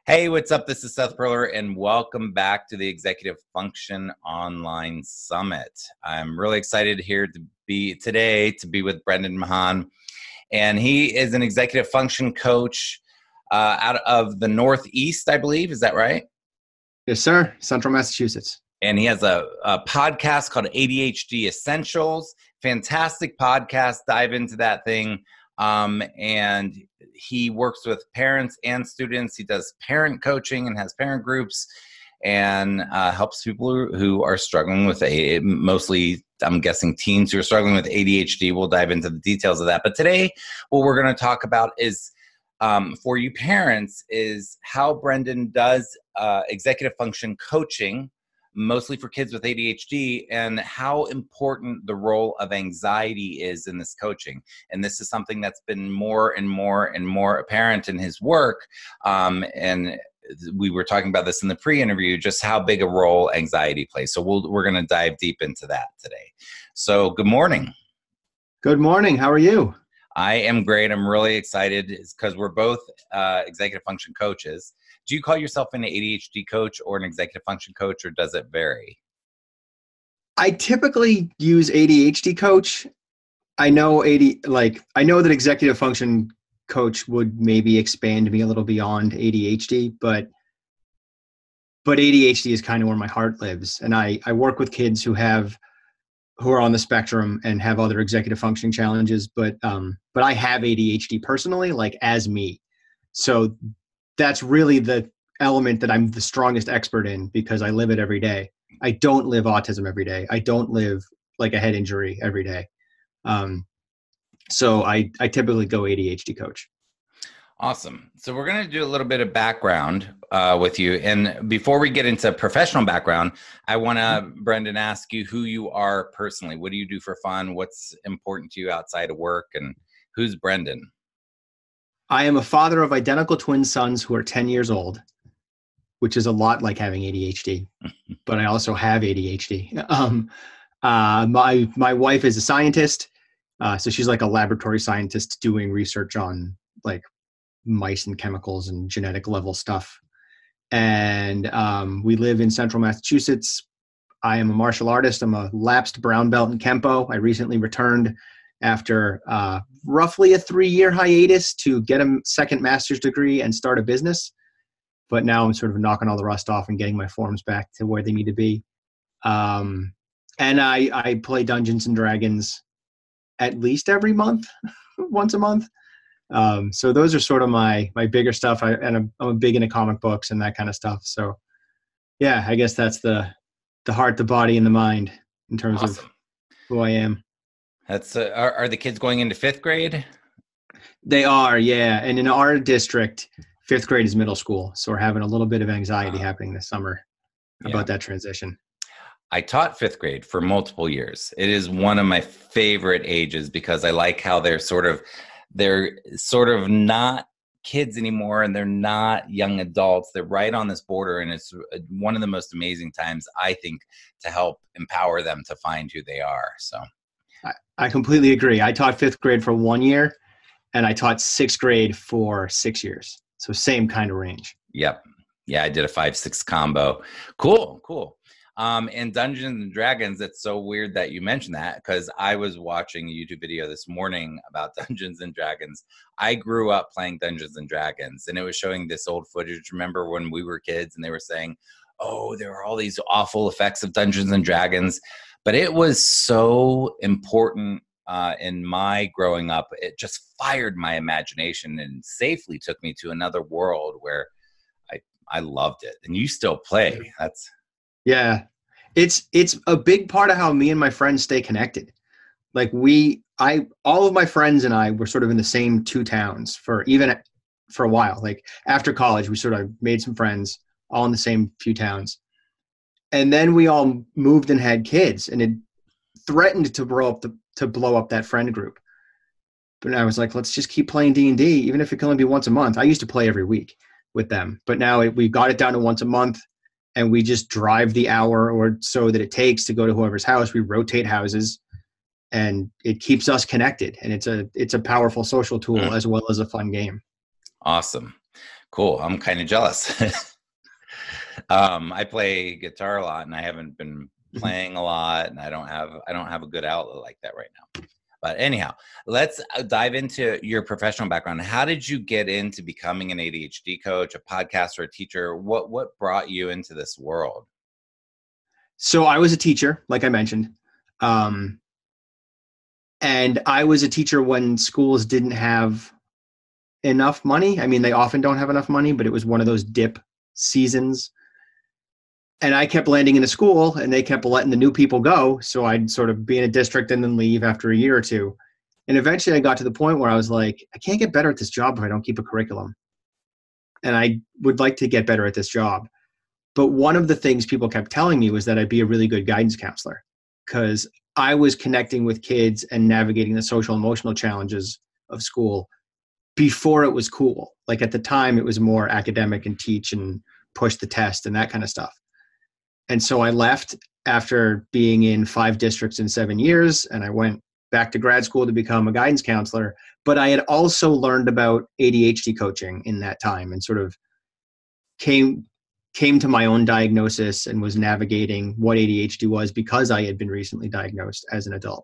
Hey, what's up? This is Seth Perler, and welcome back to the Executive Function Online Summit. I'm really excited here to be with Brendan Mahan, and he is an executive function coach out of the Northeast, I believe. Is that right? Yes, sir. Central Massachusetts. And he has a podcast called ADHD Essentials. Fantastic podcast. Dive into that thing. And he works with parents and students. He does parent coaching and has parent groups and helps people who are struggling with mostly, I'm guessing, teens who are struggling with ADHD. We'll dive into the details of that. But today, what we're going to talk about is, for you parents, is how Brendan does executive function coaching, mostly for kids with ADHD, and how important the role of anxiety is in this coaching. And this is something that's been more and more and more apparent in his work. And we were talking about this in the pre-interview, just how big a role anxiety plays. So we're going to dive deep into that today. So good morning. Good morning. How are you? I am great. I'm really excited because we're both executive function coaches. Do you call yourself an ADHD coach or an executive function coach, or does it vary? I typically use ADHD coach. I know that executive function coach would maybe expand me a little beyond ADHD, but ADHD is kind of where my heart lives. And I work with kids who are on the spectrum and have other executive functioning challenges, but I have ADHD personally, like as me. So that's really the element that I'm the strongest expert in because I live it every day. I don't live autism every day. I don't live like a head injury every day. So I typically go ADHD coach. Awesome. So we're going to do a little bit of background with you. And before we get into professional background, I want to, Brendan, ask you who you are personally. What do you do for fun? What's important to you outside of work? And who's Brendan? I am a father of identical twin sons who are 10 years old, which is a lot like having ADHD, but I also have ADHD. My wife is a scientist. So she's like a laboratory scientist doing research on like mice and chemicals and genetic level stuff. And we live in Central Massachusetts. I am a martial artist. I'm a lapsed brown belt in Kempo. I recently returned after roughly a 3-year hiatus to get a second master's degree and start a business. But now I'm sort of knocking all the rust off and getting my forms back to where they need to be. And I play Dungeons and Dragons at least every month, once a month. So those are sort of my bigger stuff. I'm big into comic books and that kind of stuff. So yeah, I guess that's the heart, the body, and the mind in terms of who I am. That's are the kids going into 5th grade? They are, yeah. And in our district, 5th grade is middle school. So we're having a little bit of anxiety happening this summer about that transition. I taught 5th grade for multiple years. It is one of my favorite ages because I like how they're sort of not kids anymore and they're not young adults. They're right on this border, and it's one of the most amazing times, I think, to help empower them to find who they are. So I completely agree. I taught 5th grade for 1 year and I taught 6th grade for 6 years. So same kind of range. Yep. Yeah, I did a 5-6 combo. Cool. And Dungeons and Dragons, it's so weird that you mentioned that because I was watching a YouTube video this morning about Dungeons and Dragons. I grew up playing Dungeons and Dragons, and it was showing this old footage. Remember when we were kids and they were saying, oh, there are all these awful effects of Dungeons and Dragons. But it was so important in my growing up. It just fired my imagination and safely took me to another world where I loved it. And you still play. Yeah. It's a big part of how me and my friends stay connected. Like all of my friends and I were sort of in the same 2 towns for a while. Like after college, we sort of made some friends all in the same few towns. And then we all moved and had kids, and it threatened to blow up that friend group. But I was like, let's just keep playing D&D, even if it can only be once a month. I used to play every week with them, but now we got it down to once a month, and we just drive the hour or so that it takes to go to whoever's house. We rotate houses, and it keeps us connected. And it's a powerful social tool as well as a fun game. Awesome. Cool. I'm kind of jealous. I play guitar a lot, and I haven't been playing a lot, and I don't have a good outlet like that right now. But anyhow, let's dive into your professional background. How did you get into becoming an ADHD coach, a podcaster, a teacher? What brought you into this world? So I was a teacher, like I mentioned. And I was a teacher when schools didn't have enough money. I mean, they often don't have enough money, but it was one of those dip seasons. And I kept landing in a school, and they kept letting the new people go. So I'd sort of be in a district and then leave after a year or two. And eventually I got to the point where I was like, I can't get better at this job if I don't keep a curriculum. And I would like to get better at this job. But one of the things people kept telling me was that I'd be a really good guidance counselor, because I was connecting with kids and navigating the social emotional challenges of school before it was cool. Like at the time, it was more academic and teach and push the test and that kind of stuff. And so I left after being in 5 districts in 7 years, and I went back to grad school to become a guidance counselor. But I had also learned about ADHD coaching in that time, and sort of came to my own diagnosis and was navigating what ADHD was because I had been recently diagnosed as an adult.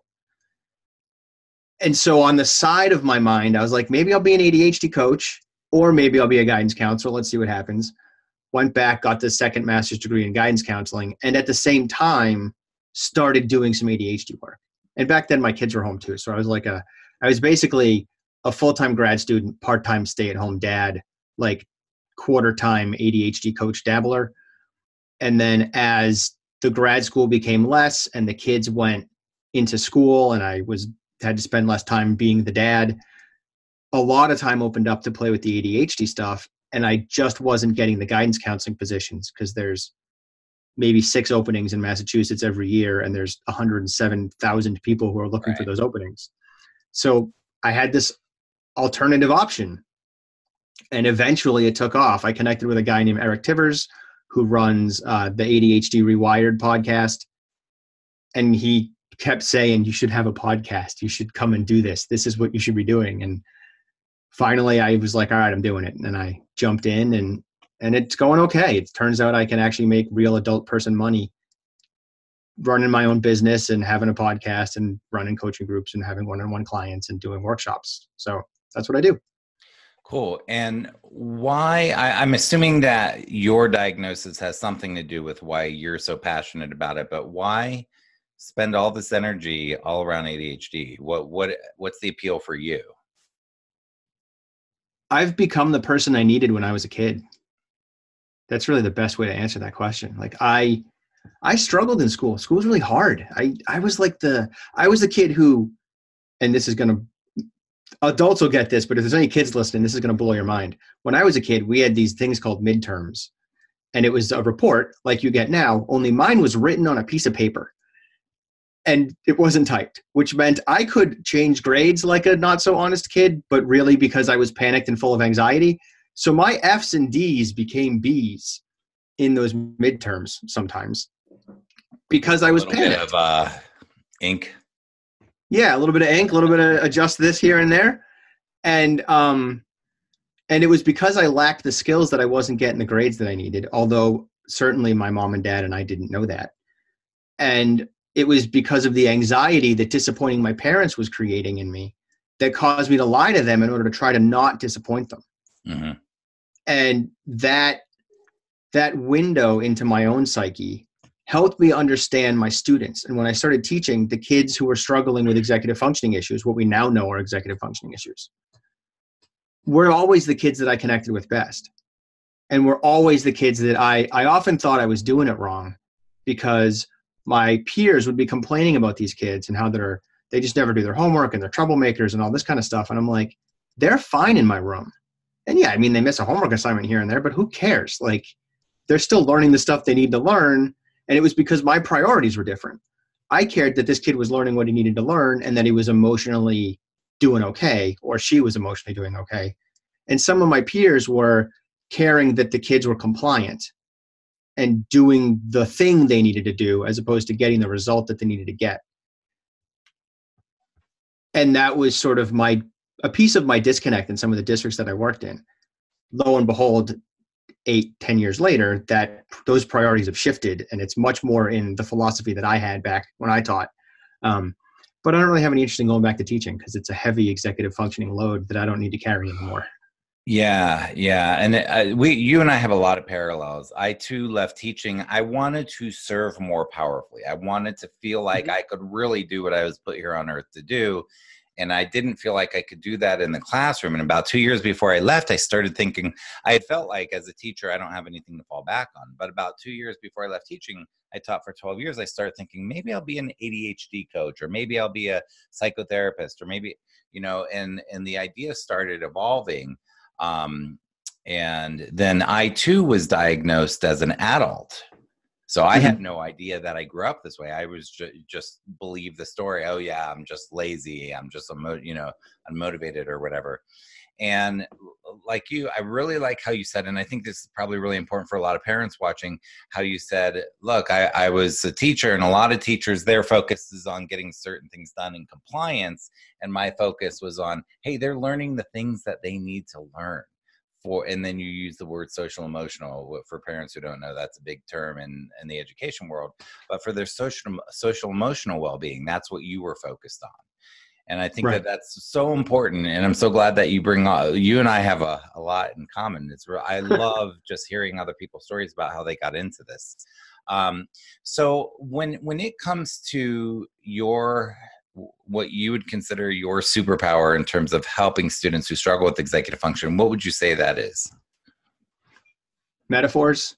And so on the side of my mind, I was like, maybe I'll be an ADHD coach, or maybe I'll be a guidance counselor. Let's see what happens. Went back, got the second master's degree in guidance counseling, and at the same time started doing some ADHD work. And back then my kids were home too. So I was basically a full-time grad student, part-time stay-at-home dad, like quarter-time ADHD coach dabbler. And then as the grad school became less and the kids went into school and I had to spend less time being the dad, a lot of time opened up to play with the ADHD stuff. And I just wasn't getting the guidance counseling positions, because there's maybe 6 openings in Massachusetts every year, and there's 107,000 people who are looking for those openings. So I had this alternative option, and eventually it took off. I connected with a guy named Eric Tivers, who runs the ADHD Rewired podcast. And he kept saying, you should have a podcast. You should come and do this. This is what you should be doing. And finally I was like, all right, I'm doing it. And I jumped in, and it's going okay. It turns out I can actually make real adult person money running my own business and having a podcast and running coaching groups and having one-on-one clients and doing workshops. So that's what I do. Cool. And why, I'm assuming that your diagnosis has something to do with why you're so passionate about it, but why spend all this energy all around ADHD? What's the appeal for you? I've become the person I needed when I was a kid. That's really the best way to answer that question. Like I struggled in school. School was really hard. I was the kid who, and this is going to, adults will get this, but if there's any kids listening, this is going to blow your mind. When I was a kid, we had these things called midterms, and it was a report like you get now, only mine was written on a piece of paper and it wasn't typed, which meant I could change grades like a not so honest kid, but really because I was panicked and full of anxiety. So my F's and D's became B's in those midterms sometimes because I was panicked. A little bit of ink. Yeah, a little bit of ink, a little bit of adjust this here and there. And it was because I lacked the skills that I wasn't getting the grades that I needed, although certainly my mom and dad and I didn't know that. And it was because of the anxiety that disappointing my parents was creating in me that caused me to lie to them in order to try to not disappoint them. Mm-hmm. And that window into my own psyche helped me understand my students. And when I started teaching the kids who were struggling with executive functioning issues, what we now know are executive functioning issues, were always the kids that I connected with best. And were always the kids that I often thought I was doing it wrong, because my peers would be complaining about these kids and how they just never do their homework and they're troublemakers and all this kind of stuff. And I'm like, they're fine in my room. And yeah, I mean, they miss a homework assignment here and there, but who cares? Like, they're still learning the stuff they need to learn. And it was because my priorities were different. I cared that this kid was learning what he needed to learn and that he was emotionally doing okay, or she was emotionally doing okay. And some of my peers were caring that the kids were compliant and doing the thing they needed to do as opposed to getting the result that they needed to get. And that was sort of a piece of my disconnect in some of the districts that I worked in. lo and behold, 8-10 years later, that those priorities have shifted, and it's much more in the philosophy that I had back when I taught. But I don't really have any interest in going back to teaching because it's a heavy executive functioning load that I don't need to carry anymore. Yeah, yeah, and you and I have a lot of parallels. I too left teaching. I wanted to serve more powerfully. I wanted to feel like I could really do what I was put here on earth to do, and I didn't feel like I could do that in the classroom. And about 2 years before I left, I started thinking, I had felt like as a teacher, I don't have anything to fall back on. But about 2 years before I left teaching, I taught for 12 years. I started thinking maybe I'll be an ADHD coach, or maybe I'll be a psychotherapist, or maybe, and the idea started evolving. And then I too was diagnosed as an adult. So I had no idea that I grew up this way. I was just believe the story. Oh yeah, I'm just lazy. I'm just unmotivated or whatever. And like you, I really like how you said, and I think this is probably really important for a lot of parents watching, how you said, look, I was a teacher, and a lot of teachers, their focus is on getting certain things done in compliance. And my focus was on, hey, they're learning the things that they need to learn. And then you use the word social emotional. For parents who don't know, that's a big term in the education world. But for their social emotional well-being, that's what you were focused on. And I think Right. that's so important. And I'm so glad that you and I have a lot in common. I love just hearing other people's stories about how they got into this. So when it comes to what you would consider your superpower in terms of helping students who struggle with executive function, what would you say that is? Metaphors.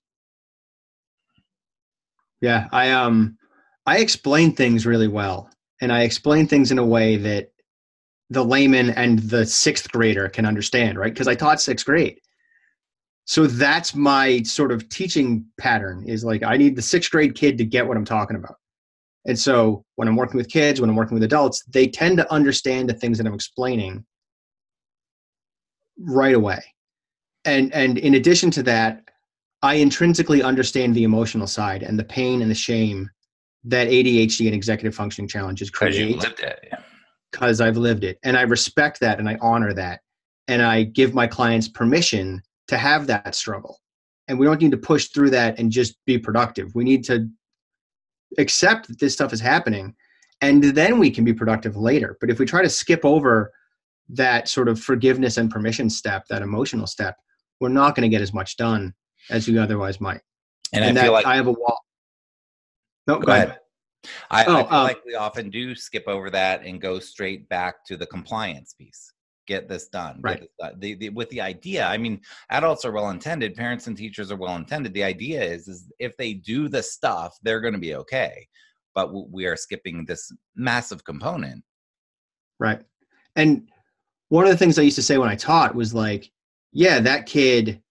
Yeah, I explain things really well, and I explain things in a way that the layman and the sixth grader can understand, right? Because I taught sixth grade. So that's my sort of teaching pattern, is like, I need the sixth grade kid to get what I'm talking about. And so when I'm working with kids, when I'm working with adults, they tend to understand the things that I'm explaining right away. And in addition to that, I intrinsically understand the emotional side and the pain and the shame that ADHD and executive functioning challenges create. Because you've lived it. Because I've lived it. And I respect that, and I honor that. And I give my clients permission to have that struggle. And we don't need to push through that and just be productive. We need to accept that this stuff is happening, and then we can be productive later. But if we try to skip over that sort of forgiveness and permission step, that emotional step, we're not going to get as much done as we otherwise might. And I feel like I have a wall. No, go ahead. I feel like we often do skip over that and go straight back to the compliance piece. Get this done. Right. With the idea, I mean, adults are well-intended, parents and teachers are well-intended. The idea is if they do the stuff, they're going to be okay. But we are skipping this massive component. Right. And one of the things I used to say when I taught was like, yeah, that kid,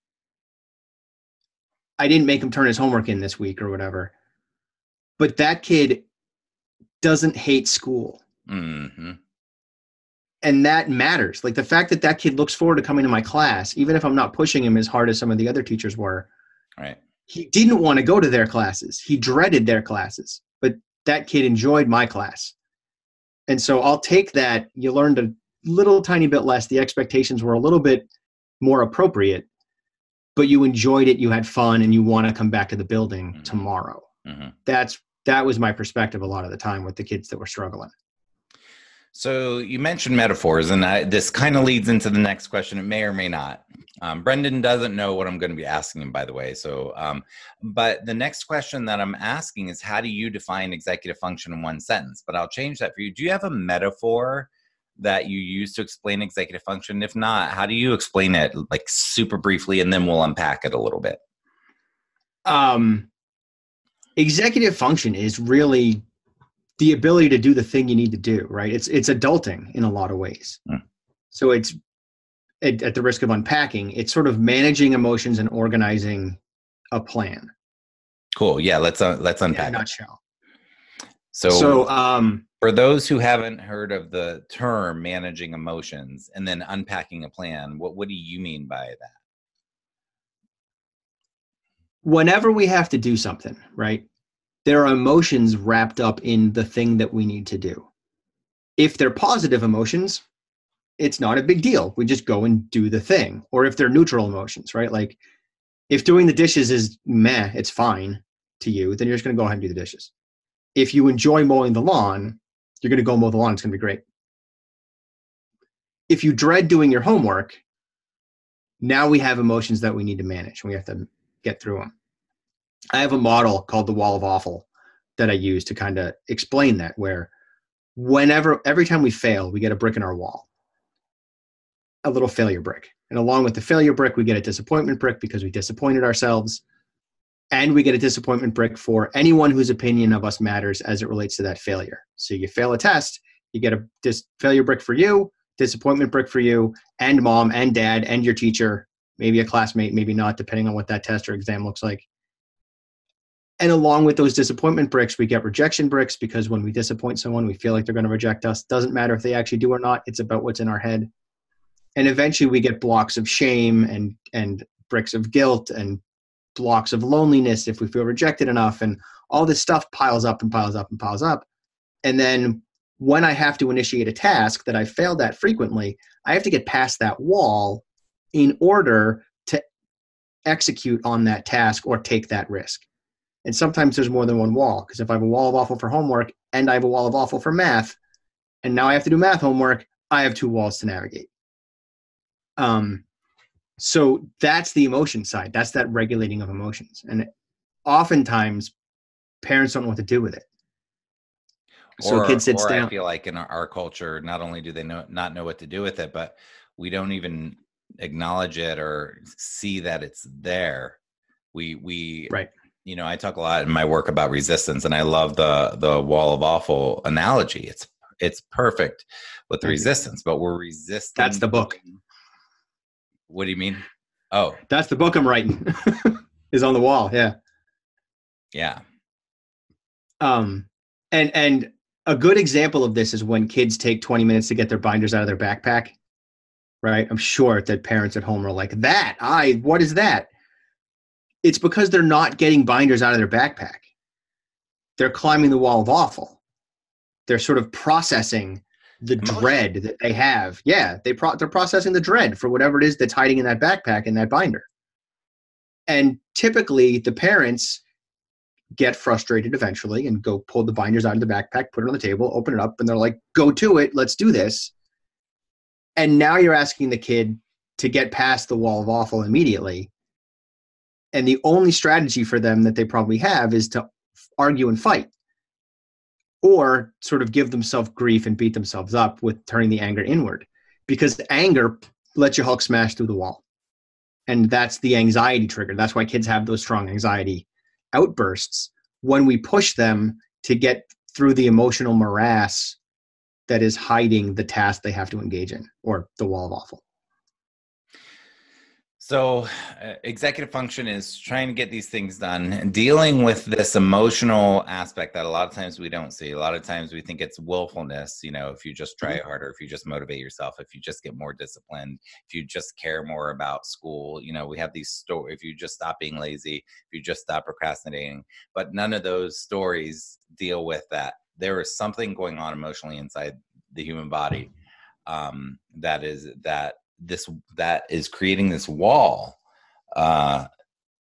I didn't make him turn his homework in this week or whatever, but that kid doesn't hate school. Mm-hmm. And that matters. Like the fact that kid looks forward to coming to my class, even if I'm not pushing him as hard as some of the other teachers were. Right. He didn't want to go to their classes. He dreaded their classes, but that kid enjoyed my class. And so I'll take that. You learned a little tiny bit less. The expectations were a little bit more appropriate, but you enjoyed it. You had fun, and you want to come back to the building tomorrow. Mm-hmm. That was my perspective a lot of the time with the kids that were struggling. So you mentioned metaphors, and this kind of leads into the next question. It may or may not. Brendan doesn't know what I'm going to be asking him, by the way. So, but the next question that I'm asking is, how do you define executive function in one sentence? But I'll change that for you. Do you have a metaphor that you use to explain executive function? If not, how do you explain it, like super briefly, and then we'll unpack it a little bit? Executive function is really the ability to do the thing you need to do, right? It's adulting in a lot of ways. So it's, at the risk of unpacking, it's sort of managing emotions and organizing a plan. Cool. Yeah, let's unpack. In a nutshell. So for those who haven't heard of the term managing emotions and then unpacking a plan, what do you mean by that? Whenever we have to do something, right, there are emotions wrapped up in the thing that we need to do. If they're positive emotions, it's not a big deal. We just go and do the thing. Or if they're neutral emotions, right? Like if doing the dishes is meh, it's fine to you, then you're just going to go ahead and do the dishes. If you enjoy mowing the lawn, you're going to go mow the lawn. It's going to be great. If you dread doing your homework, now we have emotions that we need to manage. We have to get through them. I have a model called the wall of awful that I use to kind of explain that, where every time we fail, we get a brick in our wall, a little failure brick. And along with the failure brick, we get a disappointment brick because we disappointed ourselves. And we get a disappointment brick for anyone whose opinion of us matters as it relates to that failure. So you fail a test, you get a failure brick for you, disappointment brick for you, and mom and dad and your teacher, maybe a classmate, maybe not, depending on what that test or exam looks like. And along with those disappointment bricks, we get rejection bricks, because when we disappoint someone, we feel like they're going to reject us. Doesn't matter if they actually do or not. It's about what's in our head. And eventually we get blocks of shame and bricks of guilt and blocks of loneliness if we feel rejected enough. And all this stuff piles up and piles up and piles up. And then when I have to initiate a task that I failed at frequently, I have to get past that wall in order to execute on that task or take that risk. And sometimes there's more than one wall, because if I have a wall of awful for homework and I have a wall of awful for math, and now I have to do math homework, I have two walls to navigate. So that's the emotion side. That's that regulating of emotions. And oftentimes parents don't know what to do with it. So a kid sits down. I feel like in our culture, not only do they not know what to do with it, but we don't even acknowledge it or see that it's there. We right. You know, I talk a lot in my work about resistance, and I love the wall of awful analogy. It's perfect with the resistance, but we're resisting. That's the book. What do you mean? Oh, that's the book I'm writing. Is on the wall. Yeah. Yeah. And a good example of this is when kids take 20 minutes to get their binders out of their backpack, right? I'm sure that parents at home are like, what is that? It's because they're not getting binders out of their backpack. They're climbing the wall of awful. They're sort of processing the dread that they have. Yeah, they're processing the dread for whatever it is that's hiding in that backpack and that binder. And typically the parents get frustrated eventually and go pull the binders out of the backpack, put it on the table, open it up, and they're like, go to it, let's do this. And now you're asking the kid to get past the wall of awful immediately. And the only strategy for them that they probably have is to argue and fight, or sort of give themselves grief and beat themselves up with turning the anger inward, because anger lets your Hulk smash through the wall. And that's the anxiety trigger. That's why kids have those strong anxiety outbursts when we push them to get through the emotional morass that is hiding the task they have to engage in, or the wall of awful. So executive function is trying to get these things done and dealing with this emotional aspect that a lot of times we don't see. A lot of times we think it's willfulness. You know, if you just try harder, if you just motivate yourself, if you just get more disciplined, if you just care more about school, you know, we have these stories, if you just stop being lazy, if you just stop procrastinating, but none of those stories deal with that. There is something going on emotionally inside the human body that is creating this wall that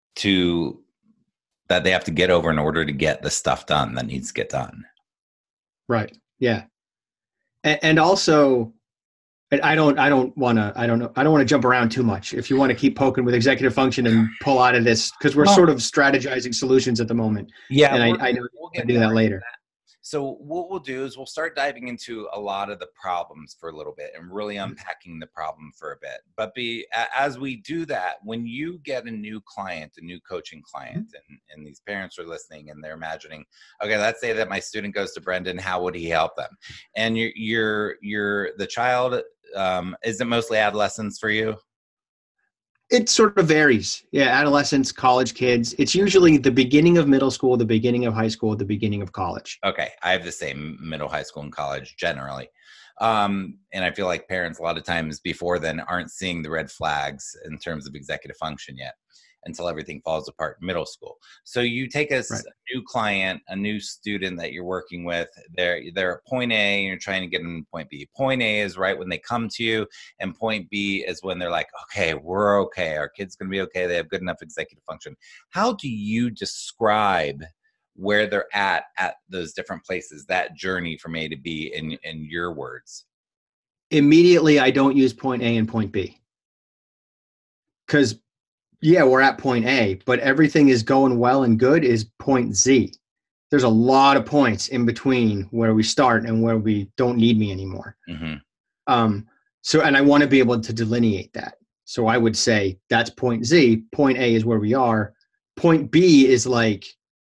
they have to get over in order to get the stuff done that needs to get done. Right. Yeah. And also, I don't want to jump around too much. If you want to keep poking with executive function and pull out of this, because we're sort of strategizing solutions at the moment. Yeah. And I know we'll get to do that later. So what we'll do is we'll start diving into a lot of the problems for a little bit and really unpacking the problem for a bit. But as we do that, when you get a new client, a new coaching client, and these parents are listening and they're imagining, okay, let's say that my student goes to Brendan, how would he help them? And the child, is it mostly adolescents for you? It sort of varies. Yeah, adolescents, college kids. It's usually the beginning of middle school, the beginning of high school, the beginning of college. Okay, I have the same middle, high school, and college generally. And I feel like parents a lot of times before then aren't seeing the red flags in terms of executive function yet. until everything falls apart in middle school. So you take a Right. new client, a new student that you're working with, they're at point A and you're trying to get them to point B. Point A is right when they come to you, and point B is when they're like, okay, we're okay. Our kid's going to be okay. They have good enough executive function. How do you describe where they're at those different places, that journey from A to B in your words? Immediately, I don't use point A and point B. Because, yeah, we're at point A, but everything is going well and good is point Z. There's a lot of points in between where we start and where we don't need me anymore. Mm-hmm. So, and I want to be able to delineate that. So I would say that's point Z. Point A is where we are. Point B is like,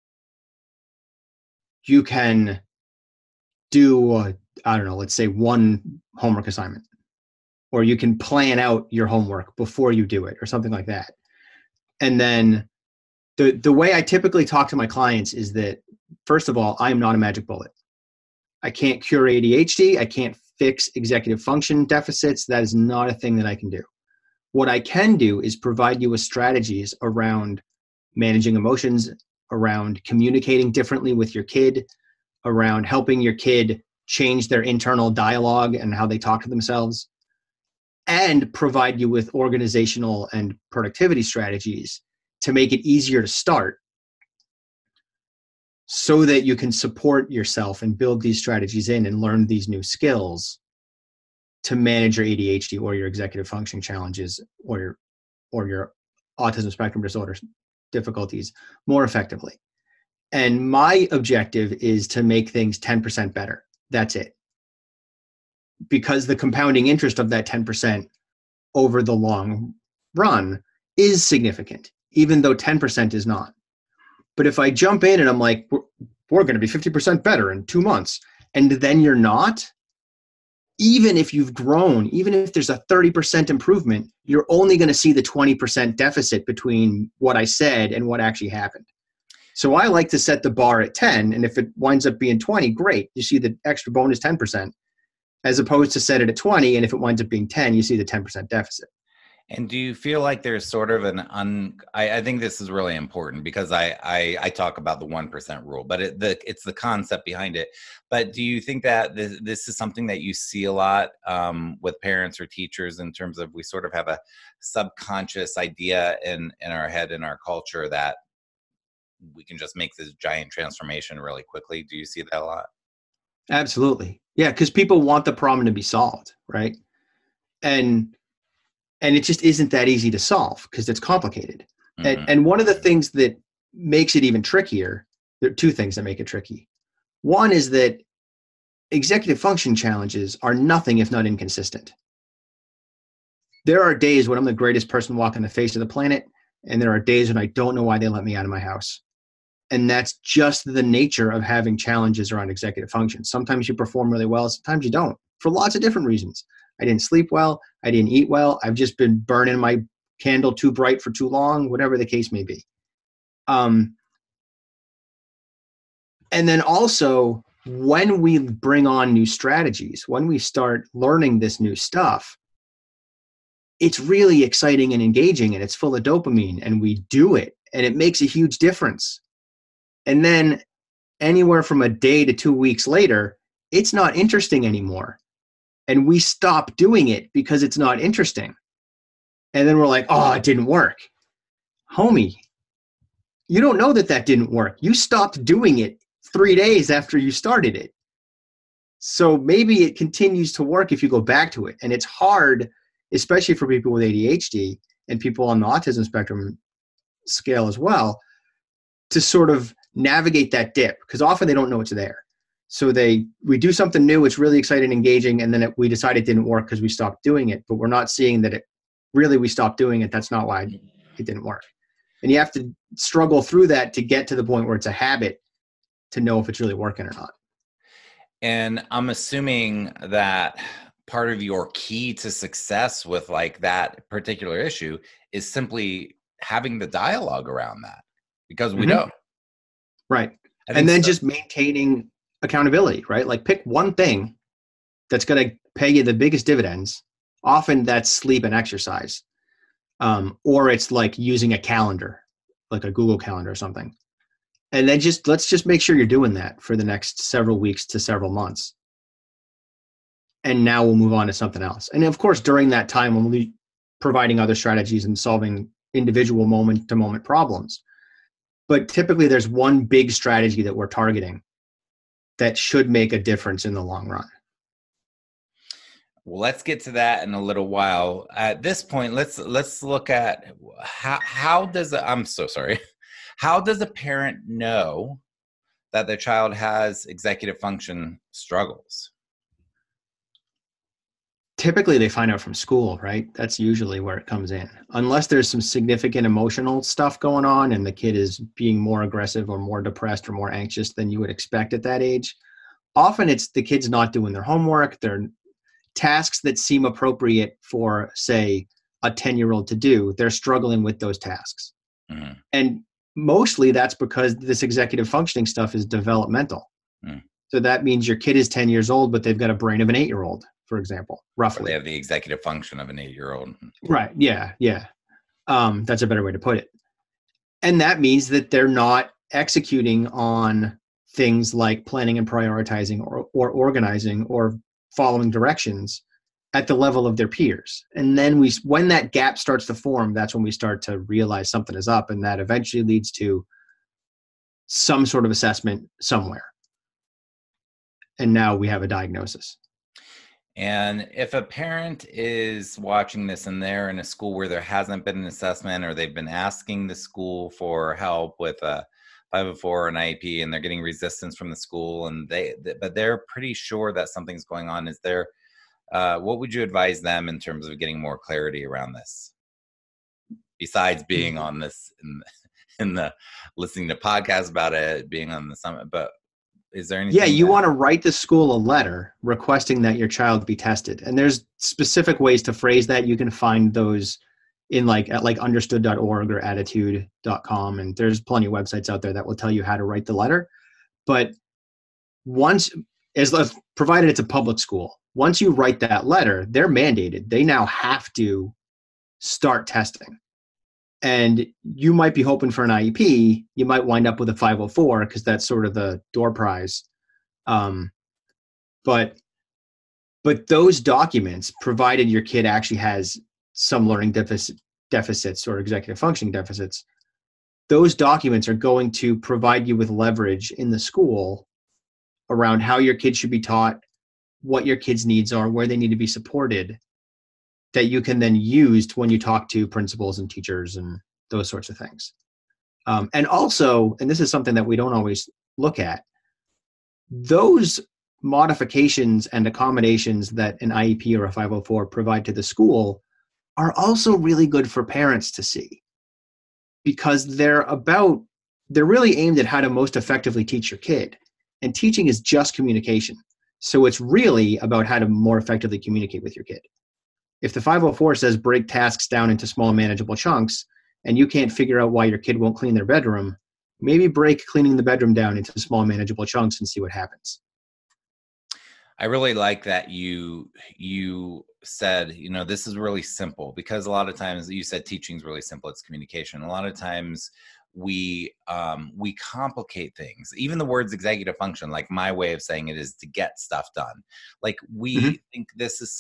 you can do, I don't know, let's say one homework assignment, or you can plan out your homework before you do it or something like that. And then the way I typically talk to my clients is that, first of all, I am not a magic bullet. I can't cure ADHD. I can't fix executive function deficits. That is not a thing that I can do. What I can do is provide you with strategies around managing emotions, around communicating differently with your kid, around helping your kid change their internal dialogue and how they talk to themselves, and provide you with organizational and productivity strategies to make it easier to start, so that you can support yourself and build these strategies in and learn these new skills to manage your ADHD or your executive function challenges or your autism spectrum disorder difficulties more effectively. And my objective is to make things 10% better. That's it. Because the compounding interest of that 10% over the long run is significant, even though 10% is not. But if I jump in and I'm like, we're going to be 50% better in 2 months, and then you're not, even if you've grown, even if there's a 30% improvement, you're only going to see the 20% deficit between what I said and what actually happened. So I like to set the bar at 10, and if it winds up being 20, great. You see the extra bonus 10%, as opposed to set it at 20, and if it winds up being 10, you see the 10% deficit. And do you feel like there's sort of I think this is really important, because I talk about the 1% rule, but it's the concept behind it. But do you think that this is something that you see a lot with parents or teachers, in terms of we sort of have a subconscious idea in our head, in our culture, that we can just make this giant transformation really quickly? Do you see that a lot? Absolutely. Yeah, because people want the problem to be solved, right? And it just isn't that easy to solve because it's complicated. Mm-hmm. And one of the things that makes it even trickier, there are two things that make it tricky. One is that executive function challenges are nothing if not inconsistent. There are days when I'm the greatest person walking the face of the planet, and there are days when I don't know why they let me out of my house. And that's just the nature of having challenges around executive function. Sometimes you perform really well, sometimes you don't, for lots of different reasons. I didn't sleep well, I didn't eat well, I've just been burning my candle too bright for too long, whatever the case may be. And then also, when we bring on new strategies, when we start learning this new stuff, it's really exciting and engaging, and it's full of dopamine, and we do it, and it makes a huge difference. And then anywhere from a day to 2 weeks later, it's not interesting anymore. And we stop doing it because it's not interesting. And then we're like, oh, it didn't work. Homie, you don't know that didn't work. You stopped doing it 3 days after you started it. So maybe it continues to work if you go back to it. And it's hard, especially for people with ADHD and people on the autism spectrum scale as well, to sort of navigate that dip, because often they don't know it's there. So we do something new, it's really exciting and engaging, and then we decide it didn't work because we stopped doing it, but we're not seeing that we stopped doing it. That's not why it didn't work. And you have to struggle through that to get to the point where it's a habit to know if it's really working or not. And I'm assuming that part of your key to success with like that particular issue is simply having the dialogue around that, because we don't. Right. And then just maintaining accountability, right? Like pick one thing that's going to pay you the biggest dividends. Often that's sleep and exercise. Or it's like using a calendar, like a Google Calendar or something. And then let's just make sure you're doing that for the next several weeks to several months. And now we'll move on to something else. And of course, during that time, we'll be providing other strategies and solving individual moment to moment problems. But typically there's one big strategy that we're targeting that should make a difference in the long run. Well, let's get to that in a little while. At this point, let's look at how does I'm so sorry. How does a parent know that their child has executive function struggles? Typically they find out from school, right? That's usually where it comes in. Unless there's some significant emotional stuff going on and the kid is being more aggressive or more depressed or more anxious than you would expect at that age. Often it's the kid's not doing their homework. They're tasks that seem appropriate for, say, a 10-year-old to do. They're struggling with those tasks. Mm-hmm. And mostly that's because this executive functioning stuff is developmental. Mm. So that means your kid is 10 years old, but they've got a brain of an 8-year-old, for example, roughly. Or they have the executive function of an 8-year-old. Right. Yeah. That's a better way to put it. And that means that they're not executing on things like planning and prioritizing or organizing or following directions at the level of their peers. And then when that gap starts to form, that's when we start to realize something is up, and that eventually leads to some sort of assessment somewhere. And now we have a diagnosis. And if a parent is watching this and they're in a school where there hasn't been an assessment, or they've been asking the school for help with a 504 or an IEP, and they're getting resistance from the school, and but they're pretty sure that something's going on, is there, what would you advise them in terms of getting more clarity around this? Besides being on this in the listening to podcasts about it, being on the summit, but is there anything? Yeah, you want to write the school a letter requesting that your child be tested. And there's specific ways to phrase that. You can find those in at understood.org or attitude.com. And there's plenty of websites out there that will tell you how to write the letter. But provided it's a public school, once you write that letter, they're mandated. They now have to start testing. And you might be hoping for an IEP. You might wind up with a 504 because that's sort of the door prize. But those documents, provided your kid actually has some learning deficits or executive functioning deficits, those documents are going to provide you with leverage in the school around how your kid should be taught, what your kids' needs are, where they need to be supported, that you can then use when you talk to principals and teachers and those sorts of things. And also, and this is something that we don't always look at, those modifications and accommodations that an IEP or a 504 provide to the school are also really good for parents to see, because they're really aimed at how to most effectively teach your kid. And teaching is just communication. So it's really about how to more effectively communicate with your kid. If the 504 says break tasks down into small manageable chunks, and you can't figure out why your kid won't clean their bedroom, maybe break cleaning the bedroom down into small manageable chunks and see what happens. I really like that you said, this is really simple, because a lot of times you said teaching is really simple. It's communication. A lot of times we complicate things. Even the words executive function, like my way of saying it is to get stuff done. Like we think this is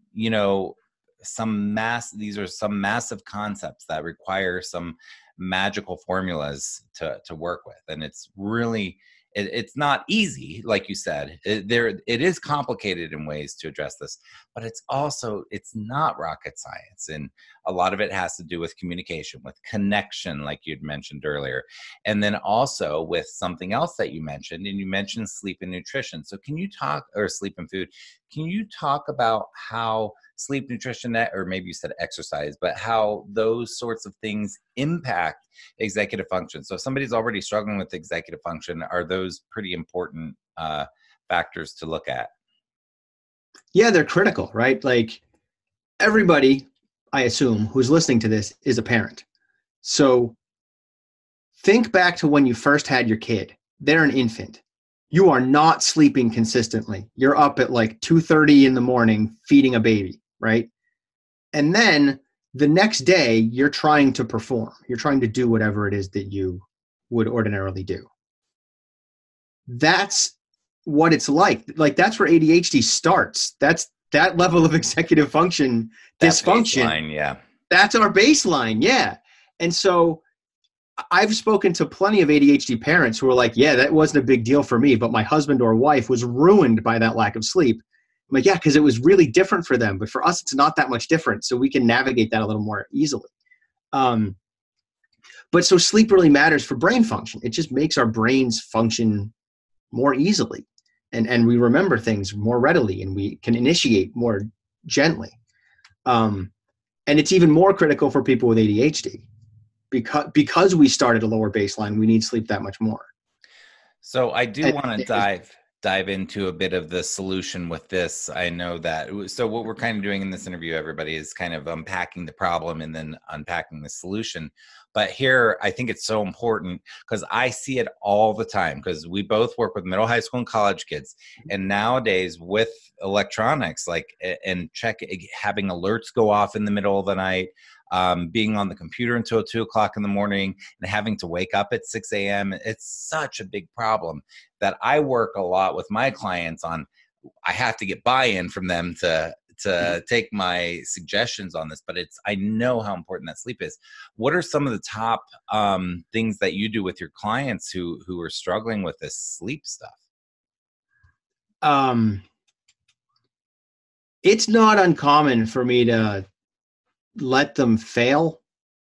these are some massive concepts that require some magical formulas to work with. And it's really, it's not easy. Like you said, it is complicated in ways to address this, but it's not rocket science. And a lot of it has to do with communication, with connection, like you'd mentioned earlier. And then also with something else that you mentioned, and you mentioned sleep and nutrition. So sleep and food. Can you talk about how sleep, nutrition, or maybe you said exercise, but how those sorts of things impact executive function? So if somebody's already struggling with executive function, are those pretty important factors to look at? Yeah, they're critical, right? Like everybody, I assume, who's listening to this is a parent. So think back to when you first had your kid. They're an infant. You are not sleeping consistently. You're up at 2:30 in the morning feeding a baby, right? And then the next day you're trying to perform. You're trying to do whatever it is that you would ordinarily do. That's what it's like. Like that's where ADHD starts. That's that level of executive function That dysfunction. baseline, yeah. That's our baseline. Yeah. And so I've spoken to plenty of ADHD parents who are like, yeah, that wasn't a big deal for me, but my husband or wife was ruined by that lack of sleep. I'm like, yeah, because it was really different for them. But for us, it's not that much different. So we can navigate that a little more easily. But so sleep really matters for brain function. It just makes our brains function more easily. And we remember things more readily, and we can initiate more gently. And it's even more critical for people with ADHD because we start at a lower baseline. We need sleep that much more. So I do want to dive into a bit of the solution with this. I know that. So what we're kind of doing in this interview, everybody, is kind of unpacking the problem and then unpacking the solution. But here, I think it's so important because I see it all the time, because we both work with middle, high school, and college kids. And nowadays with electronics, like, and having alerts go off in the middle of the night, being on the computer until 2 o'clock in the morning and having to wake up at 6 a.m. It's such a big problem that I work a lot with my clients on. I have to get buy-in from them to take my suggestions on this, but I know how important that sleep is. What are some of the top things that you do with your clients who are struggling with this sleep stuff? It's not uncommon for me to let them fail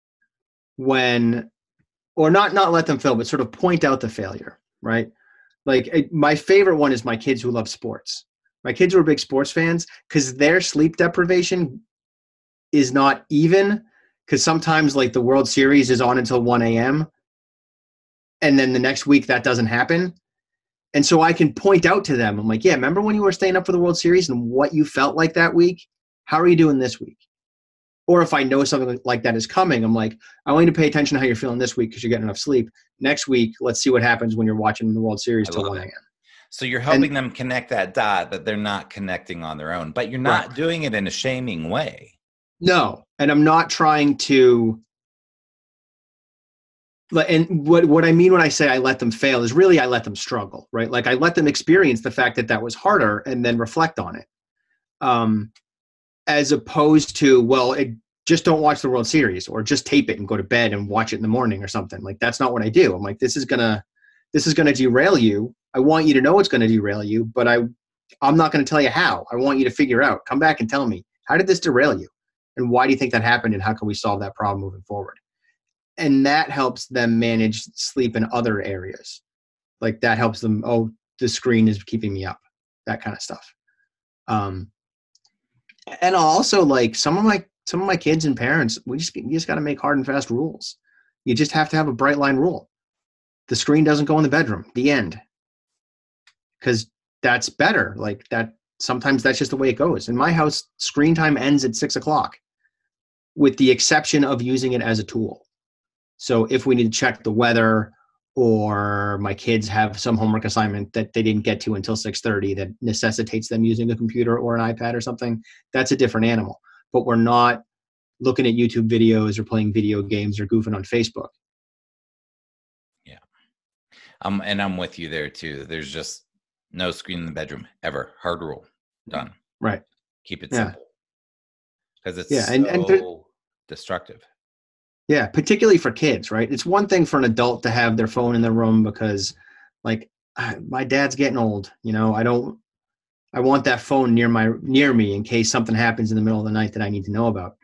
or not let them fail, but sort of point out the failure, right? Like my favorite one is my kids who love sports. My kids who are big sports fans, because their sleep deprivation is not even, because sometimes like the World Series is on until 1 a.m. and then the next week that doesn't happen. And so I can point out to them, I'm like, yeah, remember when you were staying up for the World Series and what you felt like that week? How are you doing this week? Or if I know something like that is coming, I'm like, I want you to pay attention to how you're feeling this week because you're getting enough sleep. Next week, let's see what happens when you're watching the World Series till 1 a.m. So you're helping them connect that dot that they're not connecting on their own, but you're not doing it in a shaming way. No, and I'm not trying to. And what I mean when I say I let them fail is really I let them struggle, right? Like I let them experience the fact that was harder and then reflect on it. As opposed to, well, just don't watch the World Series or just tape it and go to bed and watch it in the morning or something. Like that's not what I do. I'm like, this is gonna derail you. I want you to know it's going to derail you, but I'm not going to tell you how. I want you to figure out. Come back and tell me, how did this derail you? And why do you think that happened? And how can we solve that problem moving forward? And that helps them manage sleep in other areas. Like that helps them, oh, the screen is keeping me up, that kind of stuff. And also like some of my kids and parents, you just got to make hard and fast rules. You just have to have a bright line rule. The screen doesn't go in the bedroom, the end. Because that's better. Like that, sometimes that's just the way it goes. In my house, screen time ends at 6 o'clock, with the exception of using it as a tool. So if we need to check the weather, or my kids have some homework assignment that they didn't get to until 6:30 that necessitates them using a computer or an iPad or something, that's a different animal. But we're not looking at YouTube videos or playing video games or goofing on Facebook. Yeah. And I'm with you there too. There's just no screen in the bedroom ever. Hard rule. Done. Right. Keep it simple. Because it's so destructive. Yeah, particularly for kids, right? It's one thing for an adult to have their phone in their room because, like, my dad's getting old. You know, I want that phone near me in case something happens in the middle of the night that I need to know about.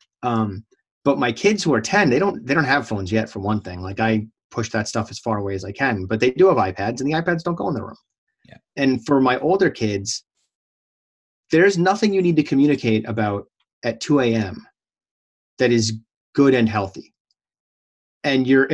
But my kids who are 10, they don't have phones yet, for one thing. Like I push that stuff as far away as I can, but they do have iPads, and the iPads don't go in their room. Yeah. And for my older kids, there's nothing you need to communicate about at 2 a.m. that is good and healthy. And you're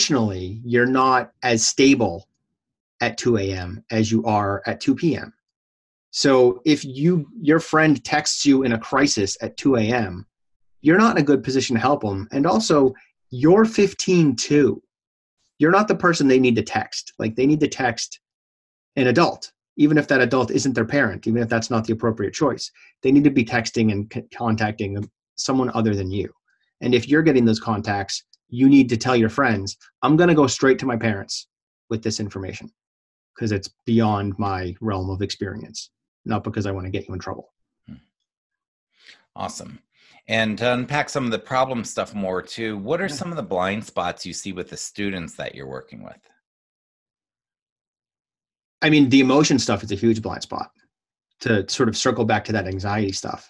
not as stable at 2 a.m. as you are at 2 p.m. So if your friend texts you in a crisis at 2 a.m., you're not in a good position to help them. And also, you're 15 too. You're not the person they need to text. Like they need to text an adult, even if that adult isn't their parent, even if that's not the appropriate choice. They need to be texting and contacting someone other than you. And if you're getting those contacts, you need to tell your friends, I'm going to go straight to my parents with this information because it's beyond my realm of experience, not because I want to get you in trouble. Awesome. And to unpack some of the problem stuff more too, what are some of the blind spots you see with the students that you're working with? I mean, the emotion stuff is a huge blind spot. To sort of circle back to that anxiety stuff.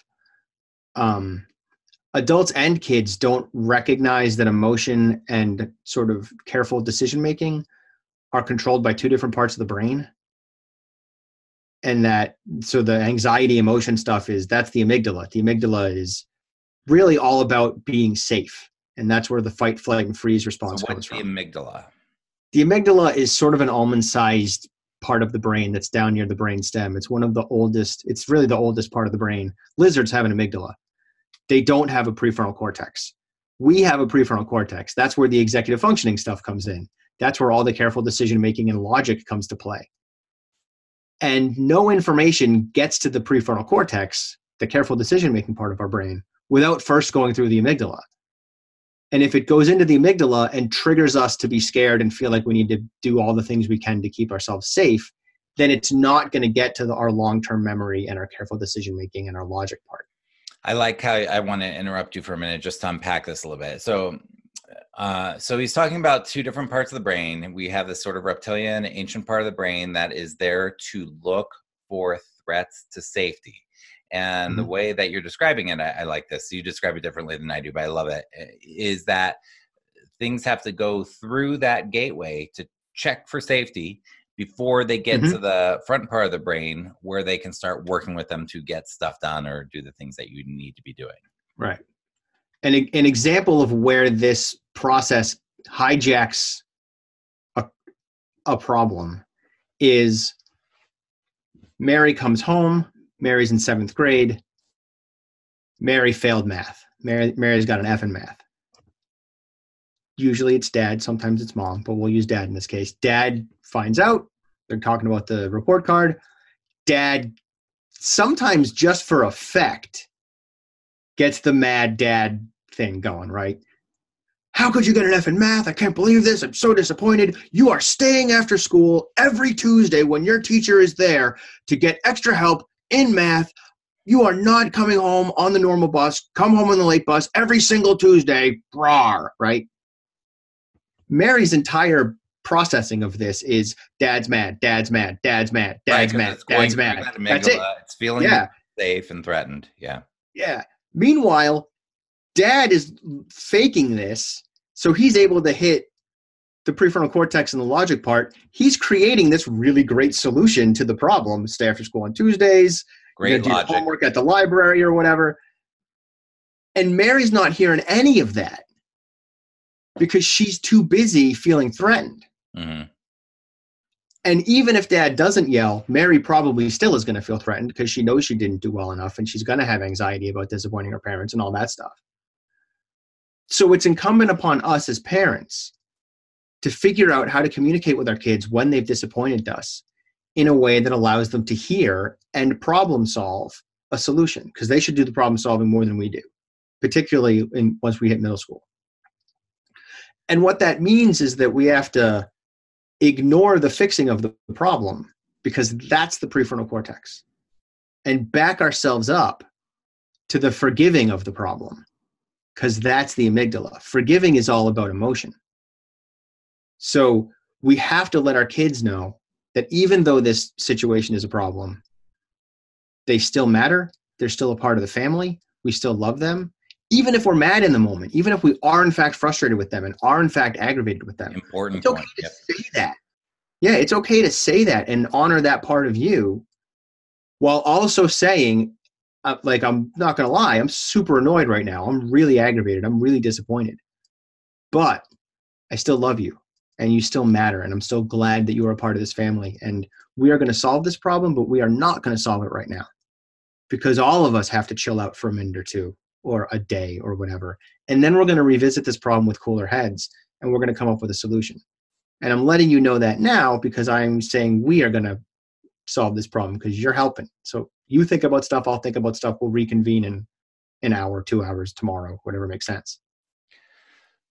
Adults and kids don't recognize that emotion and sort of careful decision-making are controlled by two different parts of the brain. And so the anxiety emotion stuff that's the amygdala. The amygdala is really all about being safe. And that's where the fight, flight, and freeze response comes from. What's the amygdala? The amygdala is sort of an almond-sized part of the brain that's down near the brain stem. It's one of the oldest, it's really the oldest part of the brain. Lizards have an amygdala. They don't have a prefrontal cortex. We have a prefrontal cortex. That's where the executive functioning stuff comes in. That's where all the careful decision-making and logic comes to play. And no information gets to the prefrontal cortex, the careful decision-making part of our brain, without first going through the amygdala. And if it goes into the amygdala and triggers us to be scared and feel like we need to do all the things we can to keep ourselves safe, then it's not going to get to our long-term memory and our careful decision-making and our logic part. I like how I want to interrupt you for a minute just to unpack this a little bit. So he's talking about two different parts of the brain. We have this sort of reptilian, ancient part of the brain that is there to look for threats to safety. And the way that you're describing it, I like this. You describe it differently than I do, but I love it, is that things have to go through that gateway to check for safety before they get to the front part of the brain where they can start working with them to get stuff done or do the things that you need to be doing. Right. And an example of where this process hijacks a problem is Mary comes home. Mary's in 7th grade. Mary failed math. Mary's got an F in math. Usually it's dad, sometimes it's mom, but we'll use dad in this case. Dad finds out, they're talking about the report card. Dad, sometimes just for effect, gets the mad dad thing going, right? How could you get an F in math? I can't believe this. I'm so disappointed. You are staying after school every Tuesday when your teacher is there to get extra help in math. You are not coming home on the normal bus. Come home on the late bus every single Tuesday. Brar, right? Mary's entire processing of this is dad's mad, dad's mad, dad's mad, dad's mad, dad's mad. That's it. It's feeling safe and threatened. Yeah. Yeah. Meanwhile, dad is faking this, so he's able to hit the prefrontal cortex and the logic part. He's creating this really great solution to the problem. Stay after school on Tuesdays. Great do logic. Homework at the library or whatever. And Mary's not hearing any of that because she's too busy feeling threatened. Mm-hmm. And even if dad doesn't yell, Mary probably still is going to feel threatened because she knows she didn't do well enough and she's going to have anxiety about disappointing her parents and all that stuff. So it's incumbent upon us as parents to figure out how to communicate with our kids when they've disappointed us in a way that allows them to hear and problem solve a solution, because they should do the problem solving more than we do, particularly once we hit middle school. And what that means is that we have to ignore the fixing of the problem, because that's the prefrontal cortex, and back ourselves up to the forgiving of the problem, because that's the amygdala. Forgiving is all about emotion. So we have to let our kids know that even though this situation is a problem, they still matter. They're still a part of the family. We still love them. Even if we're mad in the moment, even if we are in fact frustrated with them and are in fact aggravated with them, Important it's okay to say that. Yeah, it's okay to say that and honor that part of you, while also saying, like, I'm not going to lie, I'm super annoyed right now. I'm really aggravated. I'm really disappointed. But I still love you and you still matter. And I'm still glad that you are a part of this family. And we are going to solve this problem, but we are not going to solve it right now, because all of us have to chill out for a minute or two or a day or whatever. And then we're going to revisit this problem with cooler heads and we're going to come up with a solution. And I'm letting you know that now because I'm saying we are going to solve this problem because you're helping. So you think about stuff, I'll think about stuff. We'll reconvene in an hour, 2 hours, tomorrow, whatever makes sense.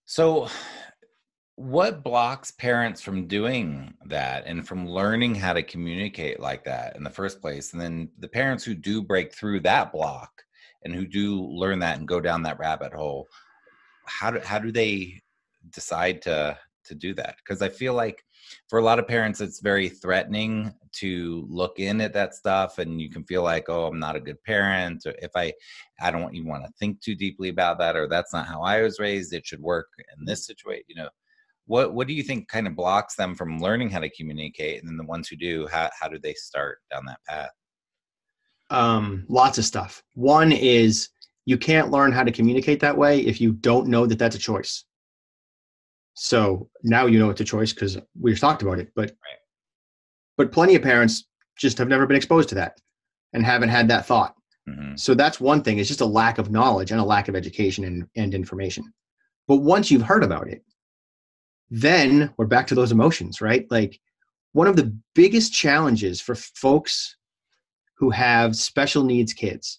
So, what blocks parents from doing that and from learning how to communicate like that in the first place? And then the parents who do break through that block and who do learn that and go down that rabbit hole, how do they decide to do that? Because I feel like for a lot of parents it's very threatening to look in at that stuff, and you can feel like, oh, I'm not a good parent, or if I don't even want to think too deeply about that, or that's not how I was raised, it should work in this situation, what do you think kind of blocks them from learning how to communicate? And then the ones who do, how do they start down that path? Lots of stuff. One is you can't learn how to communicate that way if you don't know that that's a choice. So now you know it's a choice because we just talked about it. But plenty of parents just have never been exposed to that and haven't had that thought. Mm-hmm. So that's one thing. It's just a lack of knowledge and a lack of education and information. But once you've heard about it, then we're back to those emotions, right? Like one of the biggest challenges for folks who have special needs kids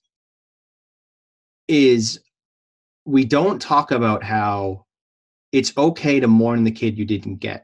is we don't talk about how it's okay to mourn the kid you didn't get.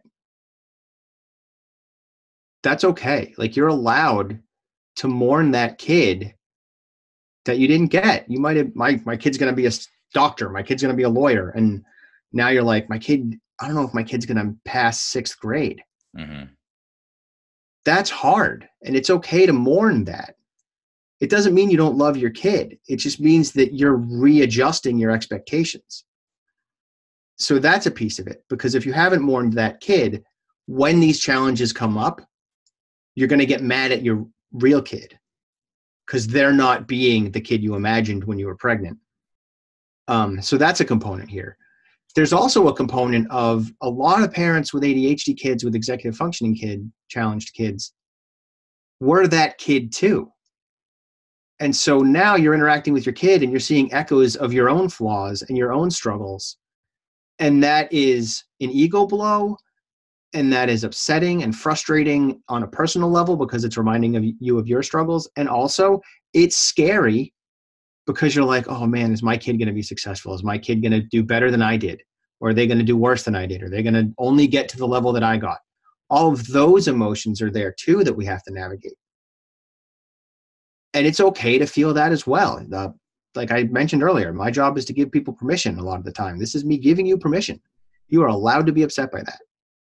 That's okay. Like you're allowed to mourn that kid that you didn't get. You might have, my kid's going to be a doctor. My kid's going to be a lawyer. And now you're like, I don't know if my kid's going to pass 6th grade. Mm-hmm. That's hard. And it's okay to mourn that. It doesn't mean you don't love your kid. It just means that you're readjusting your expectations. So that's a piece of it, because if you haven't mourned that kid, when these challenges come up, you're going to get mad at your real kid because they're not being the kid you imagined when you were pregnant. So that's a component here. There's also a component of a lot of parents with ADHD kids, with executive functioning challenged kids, were that kid too. And so now you're interacting with your kid and you're seeing echoes of your own flaws and your own struggles. And that is an ego blow. And that is upsetting and frustrating on a personal level because it's reminding you of your struggles. And also it's scary because you're like, oh man, is my kid going to be successful? Is my kid going to do better than I did? Or are they going to do worse than I did? Or are they going to only get to the level that I got? All of those emotions are there too that we have to navigate. And it's okay to feel that as well. Like I mentioned earlier, my job is to give people permission a lot of the time. This is me giving you permission. You are allowed to be upset by that.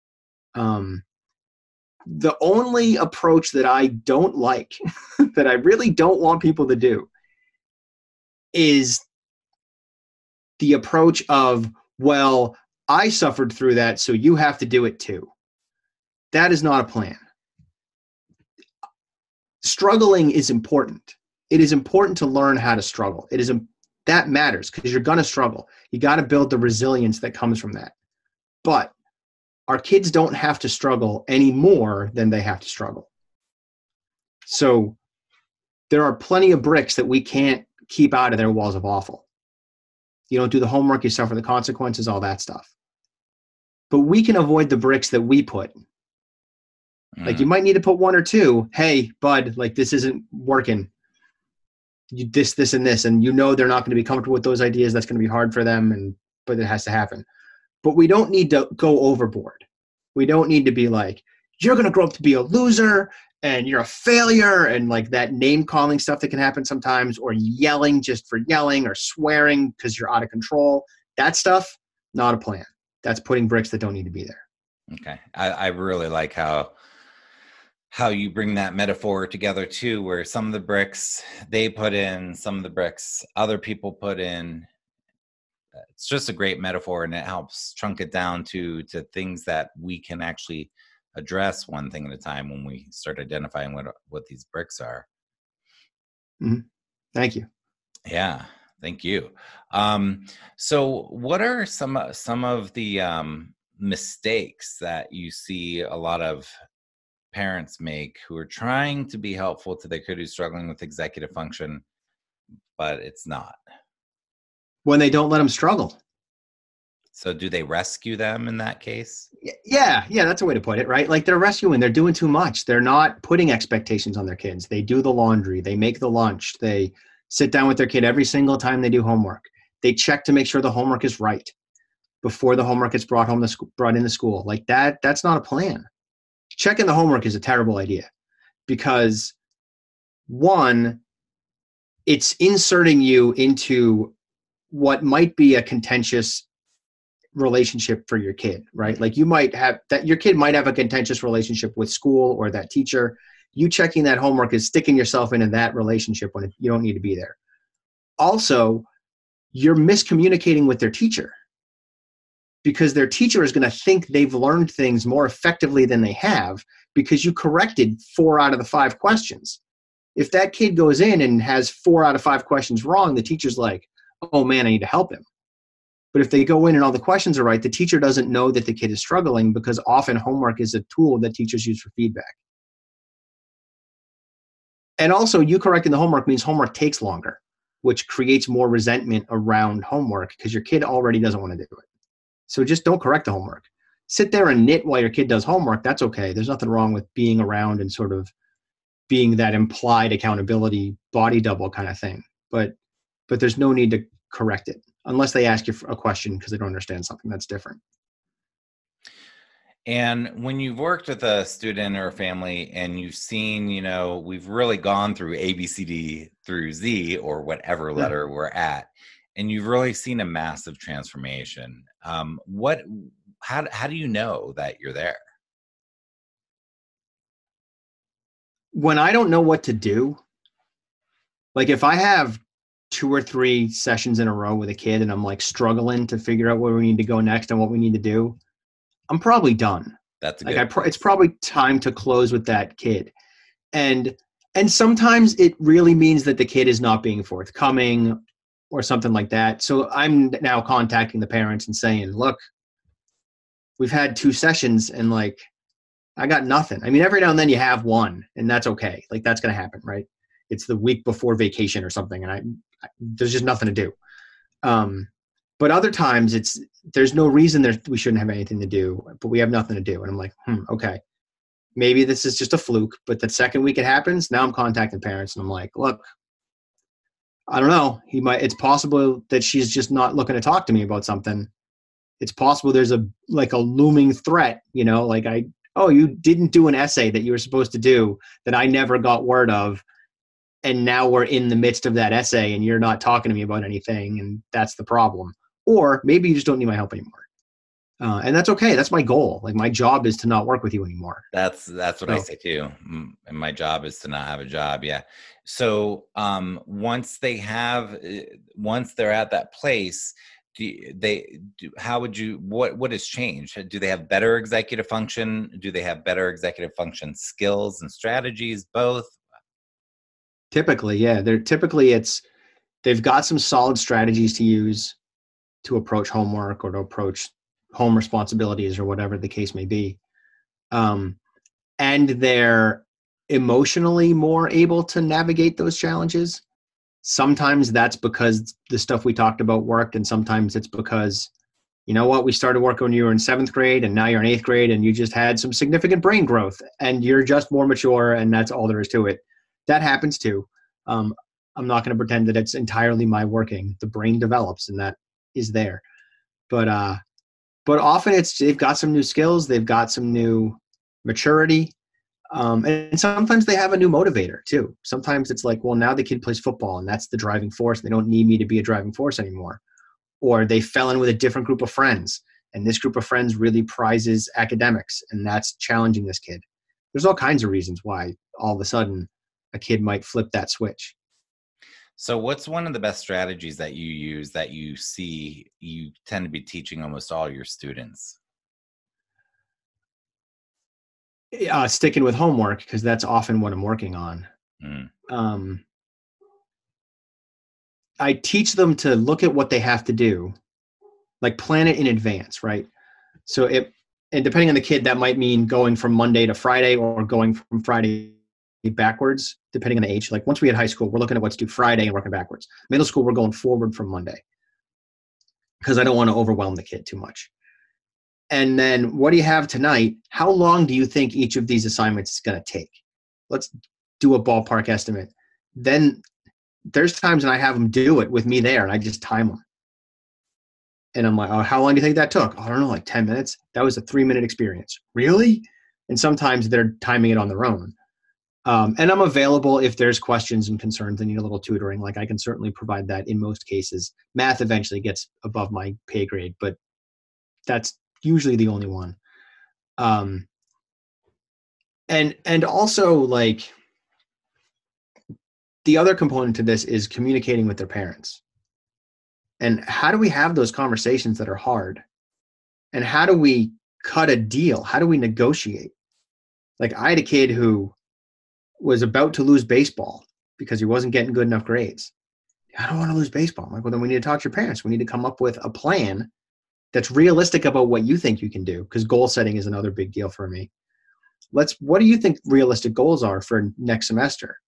The only approach that I don't like, that I really don't want people to do, is the approach of, well, I suffered through that, so you have to do it too. That is not a plan. Struggling is important. It is important to learn how to struggle. That matters because you're going to struggle. You got to build the resilience that comes from that. But our kids don't have to struggle any more than they have to struggle. So there are plenty of bricks that we can't keep out of their walls of awful. You don't do the homework, you suffer the consequences, all that stuff. But we can avoid the bricks that we put. Like you might need to put 1 or 2. Hey, bud, like this isn't working. This, and this. And you know they're not going to be comfortable with those ideas. That's going to be hard for them, but it has to happen. But we don't need to go overboard. We don't need to be like, you're going to grow up to be a loser and you're a failure, and like that name calling stuff that can happen sometimes, or yelling just for yelling, or swearing because you're out of control. That stuff, not a plan. That's putting bricks that don't need to be there. Okay. I really like how you bring that metaphor together too, where some of the bricks they put in, some of the bricks other people put in. It's just a great metaphor, and it helps chunk it down to things that we can actually address one thing at a time when we start identifying what these bricks are. Mm-hmm. Thank you. Yeah, thank you. So what are some of the mistakes that you see a lot of parents make who are trying to be helpful to their kid who's struggling with executive function, but it's not? When they don't let them struggle. So do they rescue them in that case? Yeah, that's a way to put it, right? Like they're rescuing, they're doing too much. They're not putting expectations on their kids. They do the laundry, they make the lunch, they sit down with their kid every single time they do homework. They check to make sure the homework is right before the homework gets brought into school. Like that's not a plan. Checking the homework is a terrible idea because one, it's inserting you into what might be a contentious relationship for your kid, right? Like your kid might have a contentious relationship with school or that teacher. You checking that homework is sticking yourself into that relationship when you don't need to be there. Also, you're miscommunicating with their teacher because their teacher is going to think they've learned things more effectively than they have because you corrected 4 out of the 5 questions. If that kid goes in and has 4 out of 5 questions wrong, the teacher's like, oh man, I need to help him. But if they go in and all the questions are right, the teacher doesn't know that the kid is struggling because often homework is a tool that teachers use for feedback. And also, you correcting the homework means homework takes longer, which creates more resentment around homework because your kid already doesn't want to do it. So just don't correct the homework. Sit there and knit while your kid does homework. That's okay. There's nothing wrong with being around and sort of being that implied accountability body double kind of thing. But there's no need to correct it unless they ask you a question because they don't understand something. That's different. And when you've worked with a student or a family and you've seen, we've really gone through A, B, C, D through Z or whatever letter we're at, and you've really seen a massive transformation. How do you know that you're there? When I don't know what to do, like if I have 2 or 3 sessions in a row with a kid and I'm like struggling to figure out where we need to go next and what we need to do, I'm probably done. That's it's probably time to close with that kid. And sometimes it really means that the kid is not being forthcoming or something like that. So I'm now contacting the parents and saying, look, we've had 2 sessions and like, I got nothing. I mean, every now and then you have one and that's okay. Like that's going to happen, right? It's the week before vacation or something. And there's just nothing to do. But other times there's no reason we shouldn't have anything to do, but we have nothing to do. And I'm like, okay, maybe this is just a fluke. But the second week it happens, now I'm contacting parents and I'm like, look, I don't know. It's possible that she's just not looking to talk to me about something. It's possible there's a looming threat, you didn't do an essay that you were supposed to do that I never got word of. And now we're in the midst of that essay and you're not talking to me about anything. And that's the problem. Or maybe you just don't need my help anymore. And that's okay. That's my goal. Like my job is to not work with you anymore. That's what I say too. And my job is to not have a job. Yeah. So once they're at that place, what has changed? Do they have better executive function? Do they have better executive function skills and strategies? Both? Typically, yeah. They've got some solid strategies to use to approach homework or to approach home responsibilities or whatever the case may be. And they're emotionally more able to navigate those challenges. Sometimes that's because the stuff we talked about worked, and sometimes it's because, we started working when you were in 7th grade and now you're in 8th grade and you just had some significant brain growth and you're just more mature and that's all there is to it. That happens too. I'm not going to pretend that it's entirely my working. The brain develops and that is there. But often they've got some new skills. They've got some new maturity. And sometimes they have a new motivator too. Sometimes it's like, well, now the kid plays football and that's the driving force. They don't need me to be a driving force anymore. Or they fell in with a different group of friends and this group of friends really prizes academics and that's challenging this kid. There's all kinds of reasons why all of a sudden a kid might flip that switch. So what's one of the best strategies that you use that you see you tend to be teaching almost all your students? Sticking with homework, because that's often what I'm working on. I teach them to look at what they have to do, like plan it in advance, right? So and depending on the kid, that might mean going from Monday to Friday or going from Friday backwards, depending on the age. Like once we hit high school, we're looking at what's due Friday and working backwards. Middle school, we're going forward from Monday because I don't want to overwhelm the kid too much. And then what do you have tonight? How long do you think each of these assignments is going to take? Let's do a ballpark estimate. Then there's times when I have them do it with me there and I just time them. And I'm like, oh, how long do you think that took? Oh, I don't know, like 10 minutes. That was a 3-minute experience. Really? And sometimes they're timing it on their own. And I'm available if there's questions and concerns and need a little tutoring. Like I can certainly provide that in most cases. Math eventually gets above my pay grade, but that's usually the only one. And also like the other component to this is communicating with their parents. And how do we have those conversations that are hard? And how do we cut a deal? How do we negotiate? Like I had a kid who was about to lose baseball because he wasn't getting good enough grades. I don't want to lose baseball. I'm like, well, then we need to talk to your parents. We need to come up with a plan that's realistic about what you think you can do, because goal setting is another big deal for me. What do you think realistic goals are for next semester?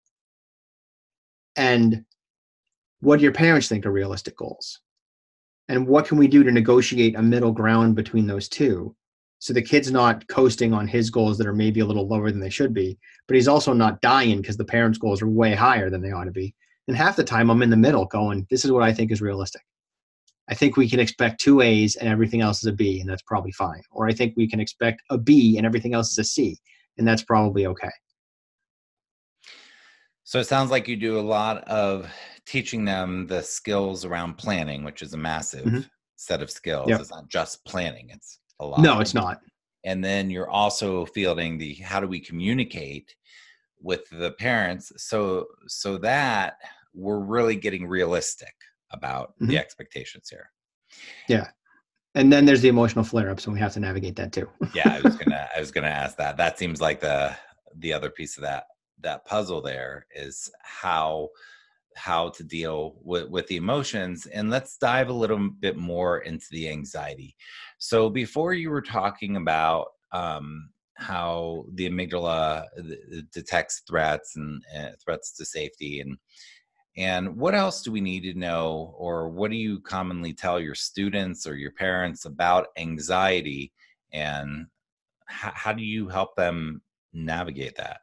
And what do your parents think are realistic goals? And what can we do to negotiate a middle ground between those two? So the kid's not coasting on his goals that are maybe a little lower than they should be, but he's also not dying because the parents' goals are way higher than they ought to be. And half the time I'm in the middle going, this is what I think is realistic. I think we can expect 2 A's and everything else is a B, and that's probably fine. Or I think we can expect a B and everything else is a C, and that's probably okay. So it sounds like you do a lot of teaching them the skills around planning, which is a massive set of skills. Yep. It's not just planning. It's a lot. No, it's not. And then you're also fielding the how do we communicate with the parents so that we're really getting realistic about the expectations here. Yeah. And then there's the emotional flare-ups, and we have to navigate that too. Yeah, I was gonna ask that. That seems like the other piece of that puzzle there is how to deal with the emotions. And let's dive a little bit more into the anxiety. So before you were talking about how the amygdala detects threats and threats to safety, and what else do we need to know, or what do you commonly tell your students or your parents about anxiety, and how do you help them navigate that?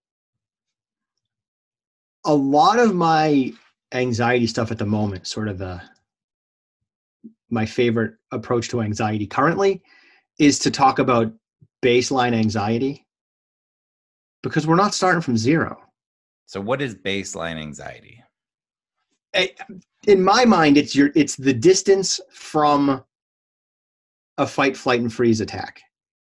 A lot of my anxiety stuff at the moment, sort of my favorite approach to anxiety currently, is to talk about baseline anxiety, because we're not starting from zero. So what is baseline anxiety? In my mind, it's the distance from a fight, flight, and freeze attack.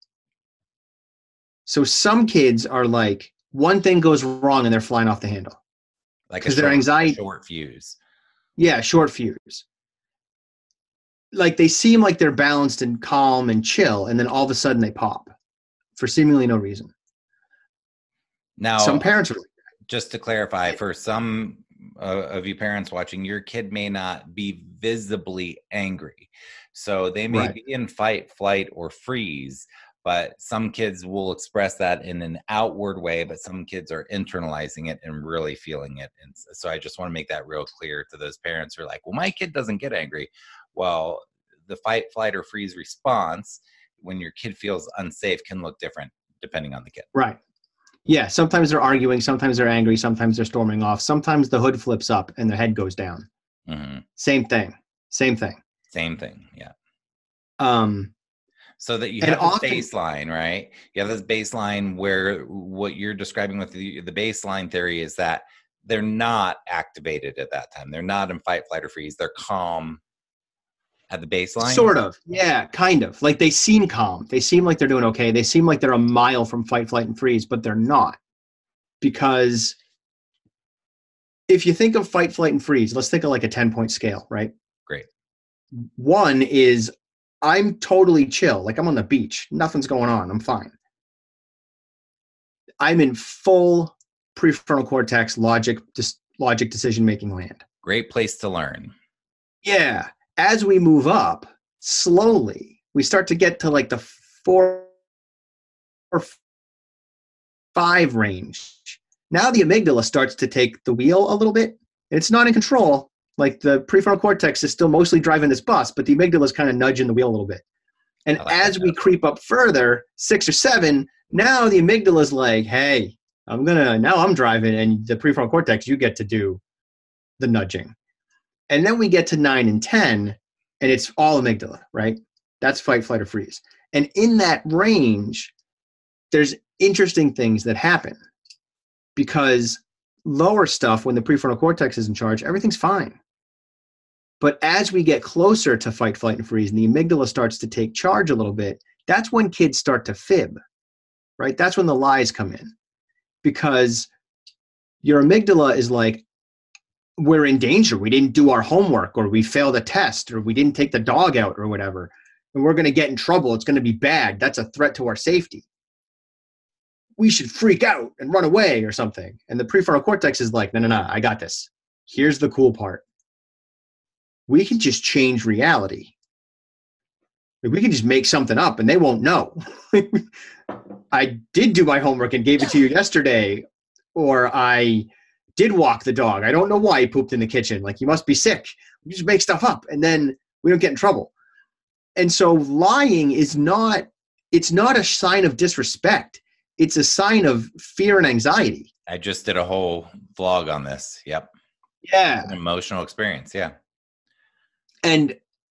So some kids are like, one thing goes wrong and they're flying off the handle. Like their anxiety, short fuse. Yeah, short fuse. Like they seem like they're balanced and calm and chill, and then all of a sudden they pop for seemingly no reason. Now, some parents are like that. Just to clarify, for some of you parents watching, your kid may not be visibly angry. So they may be in fight, flight, or freeze, but some kids will express that in an outward way, but some kids are internalizing it and really feeling it. And so I just want to make that real clear to those parents who are like, well, my kid doesn't get angry. Well, the fight, flight, or freeze response when your kid feels unsafe can look different depending on the kid. Right. Yeah. Sometimes they're arguing. Sometimes they're angry. Sometimes they're storming off. Sometimes the hood flips up and their head goes down. Same thing. Yeah. So that you have this baseline, right? You have this baseline where what you're describing with the baseline theory is that they're not activated at that time. They're not in fight, flight, or freeze. They're calm at the baseline. Sort of. Yeah, kind of. Like they seem calm. They seem like they're doing okay. They seem like they're a mile from fight, flight, and freeze, but they're not. Because if you think of fight, flight, and freeze, let's think of like a 10-point scale, right? Great. 1 is I'm totally chill. Like I'm on the beach. Nothing's going on. I'm fine. I'm in full prefrontal cortex logic decision-making land. Great place to learn. Yeah. As we move up, slowly, we start to get to like the 4 or 5 range. Now the amygdala starts to take the wheel a little bit. It's not in control. Like the prefrontal cortex is still mostly driving this bus, but the amygdala is kind of nudging the wheel a little bit. And as we creep up further, 6 or 7, now the amygdala is like, hey, now I'm driving, and the prefrontal cortex, you get to do the nudging. And then we get to 9 and 10, and it's all amygdala, right? That's fight, flight, or freeze. And in that range, there's interesting things that happen because lower stuff, when the prefrontal cortex is in charge, everything's fine. But as we get closer to fight, flight, and freeze, and the amygdala starts to take charge a little bit, that's when kids start to fib, right? That's when the lies come in. Because your amygdala is like, we're in danger. We didn't do our homework, or we failed a test, or we didn't take the dog out, or whatever. And we're going to get in trouble. It's going to be bad. That's a threat to our safety. We should freak out and run away or something. And the prefrontal cortex is like, no, I got this. Here's the cool part. We can just change reality. We can just make something up and they won't know. I did do my homework and gave it to you yesterday, or I did walk the dog. I don't know why he pooped in the kitchen. Like, you must be sick. We just make stuff up and then we don't get in trouble. And so lying is not, it's not a sign of disrespect. It's a sign of fear and anxiety. I just did a whole vlog on this. Yep. Yeah. An emotional experience. Yeah. And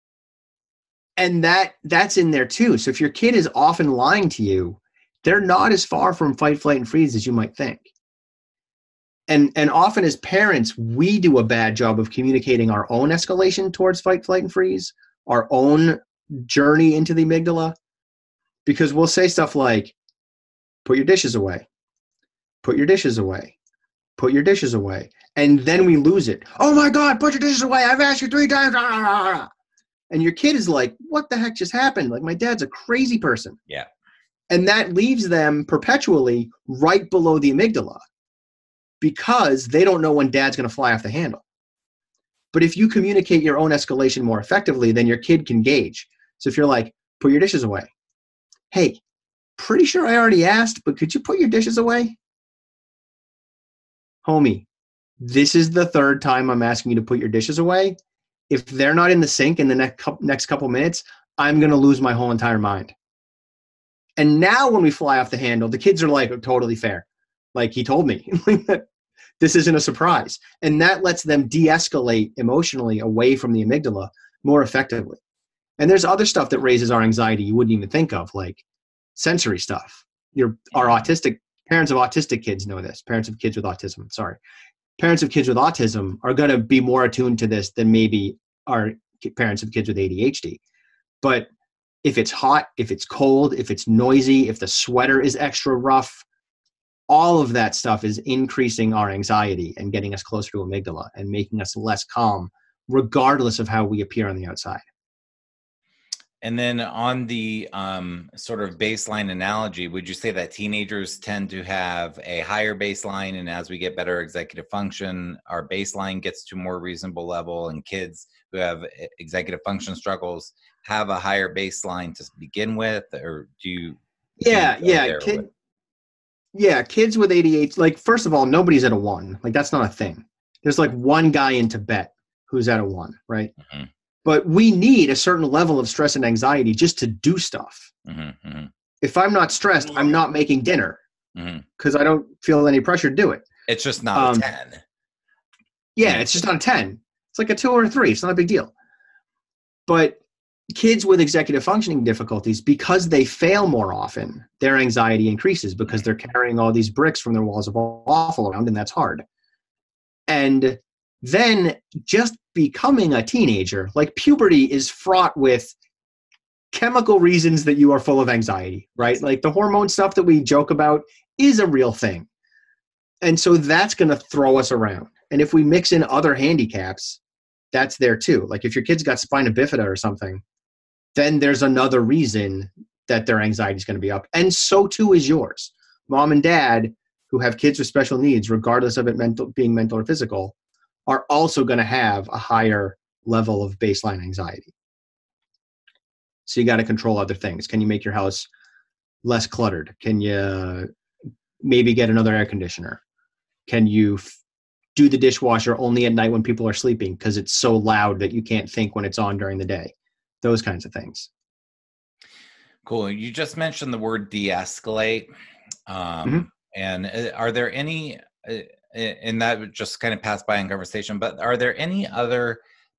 that's in there too. So if your kid is often lying to you, they're not as far from fight, flight, and freeze as you might think. And often as parents, we do a bad job of communicating our own escalation towards fight, flight, and freeze, our own journey into the amygdala, because we'll say stuff like, put your dishes away, put your dishes away, put your dishes away. And then we lose it. Oh my God, put your dishes away. I've asked you 3 times. And your kid is like, what the heck just happened? Like, my dad's a crazy person. Yeah. And that leaves them perpetually right below the amygdala because they don't know when dad's going to fly off the handle. But if you communicate your own escalation more effectively, then your kid can gauge. So if you're like, put your dishes away. Hey, pretty sure I already asked, but could you put your dishes away? Homie, this is the 3rd time I'm asking you to put your dishes away. If they're not in the sink in the next couple minutes, I'm going to lose my whole entire mind. And now when we fly off the handle, the kids are like, oh, totally fair. Like, he told me. This isn't a surprise. And that lets them de-escalate emotionally away from the amygdala more effectively. And there's other stuff that raises our anxiety you wouldn't even think of, like sensory stuff. Our autistic parents of autistic kids know this. Parents of kids with autism. Sorry. Parents of kids with autism are going to be more attuned to this than maybe our parents of kids with ADHD. But if it's hot, if it's cold, if it's noisy, if the sweater is extra rough, all of that stuff is increasing our anxiety and getting us closer to amygdala and making us less calm, regardless of how we appear on the outside. And then on the sort of baseline analogy, would you say that teenagers tend to have a higher baseline, and as we get better executive function, our baseline gets to a more reasonable level, and kids who have executive function struggles have a higher baseline to begin with? Or do you? Yeah. Kids with ADHD, like, first of all, nobody's at a 1. Like, that's not a thing. There's like one guy in Tibet who's at a 1, right? Mm-hmm. But we need a certain level of stress and anxiety just to do stuff. Mm-hmm, mm-hmm. If I'm not stressed, I'm not making dinner because I don't feel any pressure to do it. It's just not a 10. Yeah, it's just not a 10. It's like a 2 or a 3. It's not a big deal. But kids with executive functioning difficulties, because they fail more often, their anxiety increases because they're carrying all these bricks from their walls of awful around, and that's hard. And then just becoming a teenager, like puberty is fraught with chemical reasons that you are full of anxiety, right? Like the hormone stuff that we joke about is a real thing. And so that's going to throw us around. And if we mix in other handicaps, that's there too. Like if your kid's got spina bifida or something, then there's another reason that their anxiety is going to be up. And so too is yours. Mom and dad who have kids with special needs, regardless of it being mental or physical, are also going to have a higher level of baseline anxiety. So you got to control other things. Can you make your house less cluttered? Can you maybe get another air conditioner? Can you do the dishwasher only at night when people are sleeping because it's so loud that you can't think when it's on during the day? Those kinds of things. Cool. You just mentioned the word de-escalate. And are there any, and that just kind of passed by in conversation, but are there any other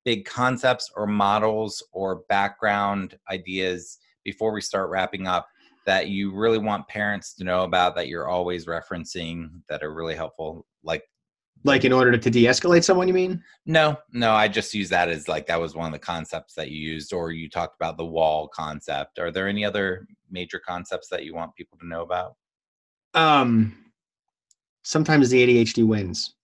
big concepts or models or background ideas before we start wrapping up that you really want parents to know about, that you're always referencing, that are really helpful? Like in order to de-escalate someone, you mean? No, I just use that as like, that was one of the concepts that you used, or you talked about the wall concept. Are there any other major concepts that you want people to know about? Sometimes the ADHD wins,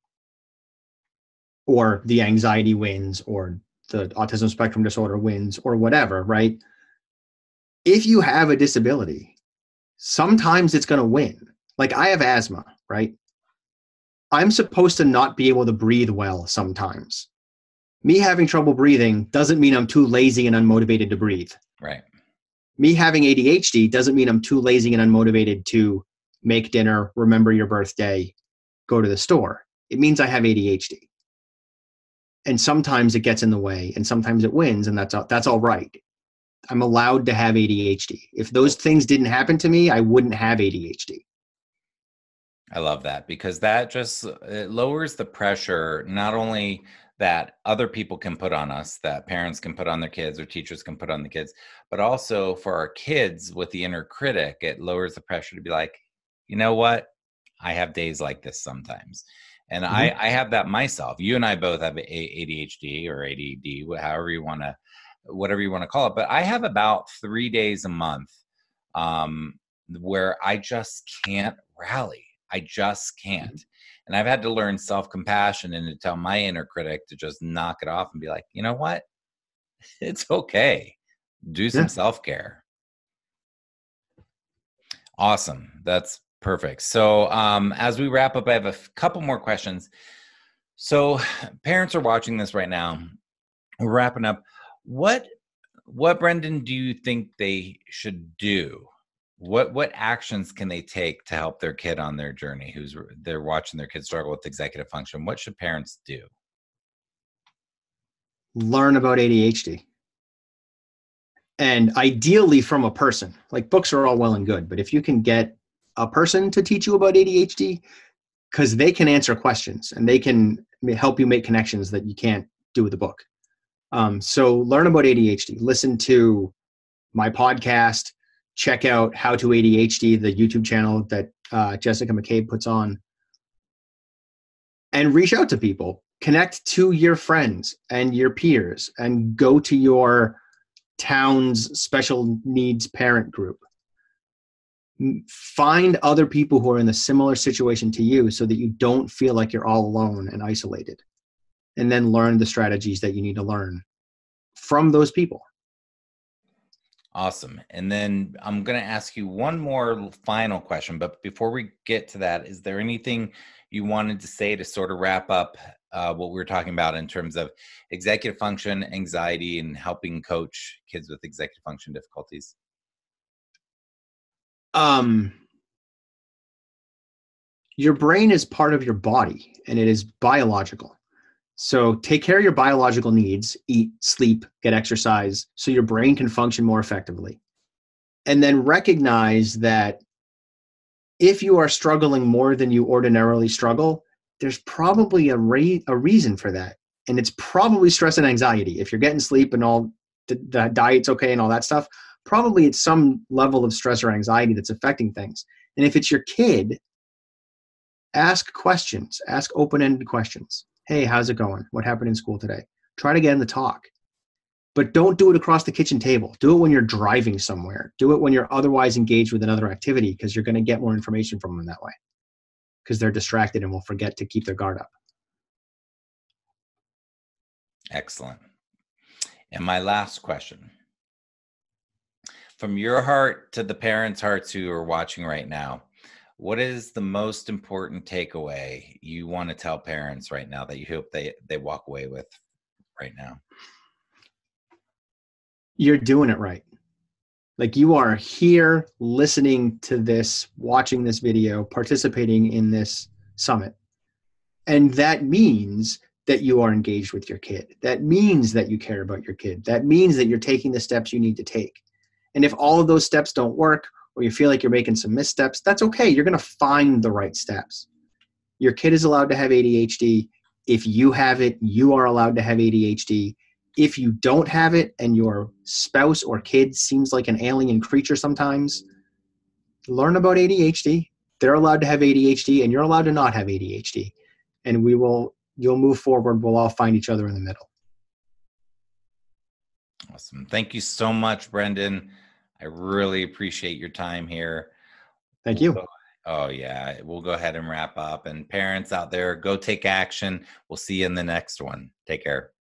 or the anxiety wins, or the autism spectrum disorder wins, or whatever, right? If you have a disability, sometimes it's going to win. Like I have asthma, right? I'm supposed to not be able to breathe well sometimes. Me having trouble breathing doesn't mean I'm too lazy and unmotivated to breathe. Right. Me having ADHD doesn't mean I'm too lazy and unmotivated to make dinner, remember your birthday, go to the store. It means I have ADHD. And sometimes it gets in the way, and sometimes it wins, and that's all right. I'm allowed to have ADHD. If those things didn't happen to me, I wouldn't have ADHD. I love that, because that just it lowers the pressure, not only that other people can put on us, that parents can put on their kids or teachers can put on the kids, but also for our kids with the inner critic, it lowers the pressure to be like, you know what? I have days like this sometimes. And I have that myself. You and I both have ADHD or ADD, whatever you want to call it. But I have about 3 days a month where I just can't rally. I just can't. And I've had to learn self-compassion and to tell my inner critic to just knock it off and be like, you know what? It's okay. Do some self-care. Awesome. That's perfect. So as we wrap up, I have a couple more questions. So parents are watching this right now. We're wrapping up. What, Brendan, do you think they should do? What actions can they take to help their kid on their journey they're watching their kid struggle with executive function? What should parents do? Learn about ADHD. And ideally from a person. Like books are all well and good, but if you can get a person to teach you about ADHD, because they can answer questions and they can help you make connections that you can't do with a book. So learn about ADHD. Listen to my podcast. Check out How to ADHD, the YouTube channel that Jessica McCabe puts on. And reach out to people. Connect to your friends and your peers and go to your town's special needs parent group. Find other people who are in a similar situation to you so that you don't feel like you're all alone and isolated. And then learn the strategies that you need to learn from those people. Awesome. And then I'm going to ask you one more final question. But before we get to that, is there anything you wanted to say to sort of wrap up what we were talking about in terms of executive function, anxiety, and helping coach kids with executive function difficulties? Your brain is part of your body and it is biological. So take care of your biological needs, eat, sleep, get exercise, so your brain can function more effectively. And then recognize that if you are struggling more than you ordinarily struggle, there's probably a reason for that. And it's probably stress and anxiety. If you're getting sleep and all the diet's okay and all that stuff, probably it's some level of stress or anxiety that's affecting things. And if it's your kid, ask questions, ask open-ended questions. Hey, how's it going? What happened in school today? Try to get them to talk. But don't do it across the kitchen table. Do it when you're driving somewhere. Do it when you're otherwise engaged with another activity, because you're going to get more information from them that way, because they're distracted and will forget to keep their guard up. Excellent. And my last question. From your heart to the parents' hearts who are watching right now, what is the most important takeaway you want to tell parents right now that you hope they walk away with right now? You're doing it right. Like, you are here listening to this, watching this video, participating in this summit. And that means that you are engaged with your kid. That means that you care about your kid. That means that you're taking the steps you need to take. And if all of those steps don't work, or you feel like you're making some missteps, that's okay. You're going to find the right steps. Your kid is allowed to have ADHD. If you have it, you are allowed to have ADHD. If you don't have it and your spouse or kid seems like an alien creature sometimes, learn about ADHD. They're allowed to have ADHD and you're allowed to not have ADHD. And you'll move forward. We'll all find each other in the middle. Awesome. Thank you so much, Brendan. I really appreciate your time here. Thank you. Oh, yeah. We'll go ahead and wrap up. And parents out there, go take action. We'll see you in the next one. Take care.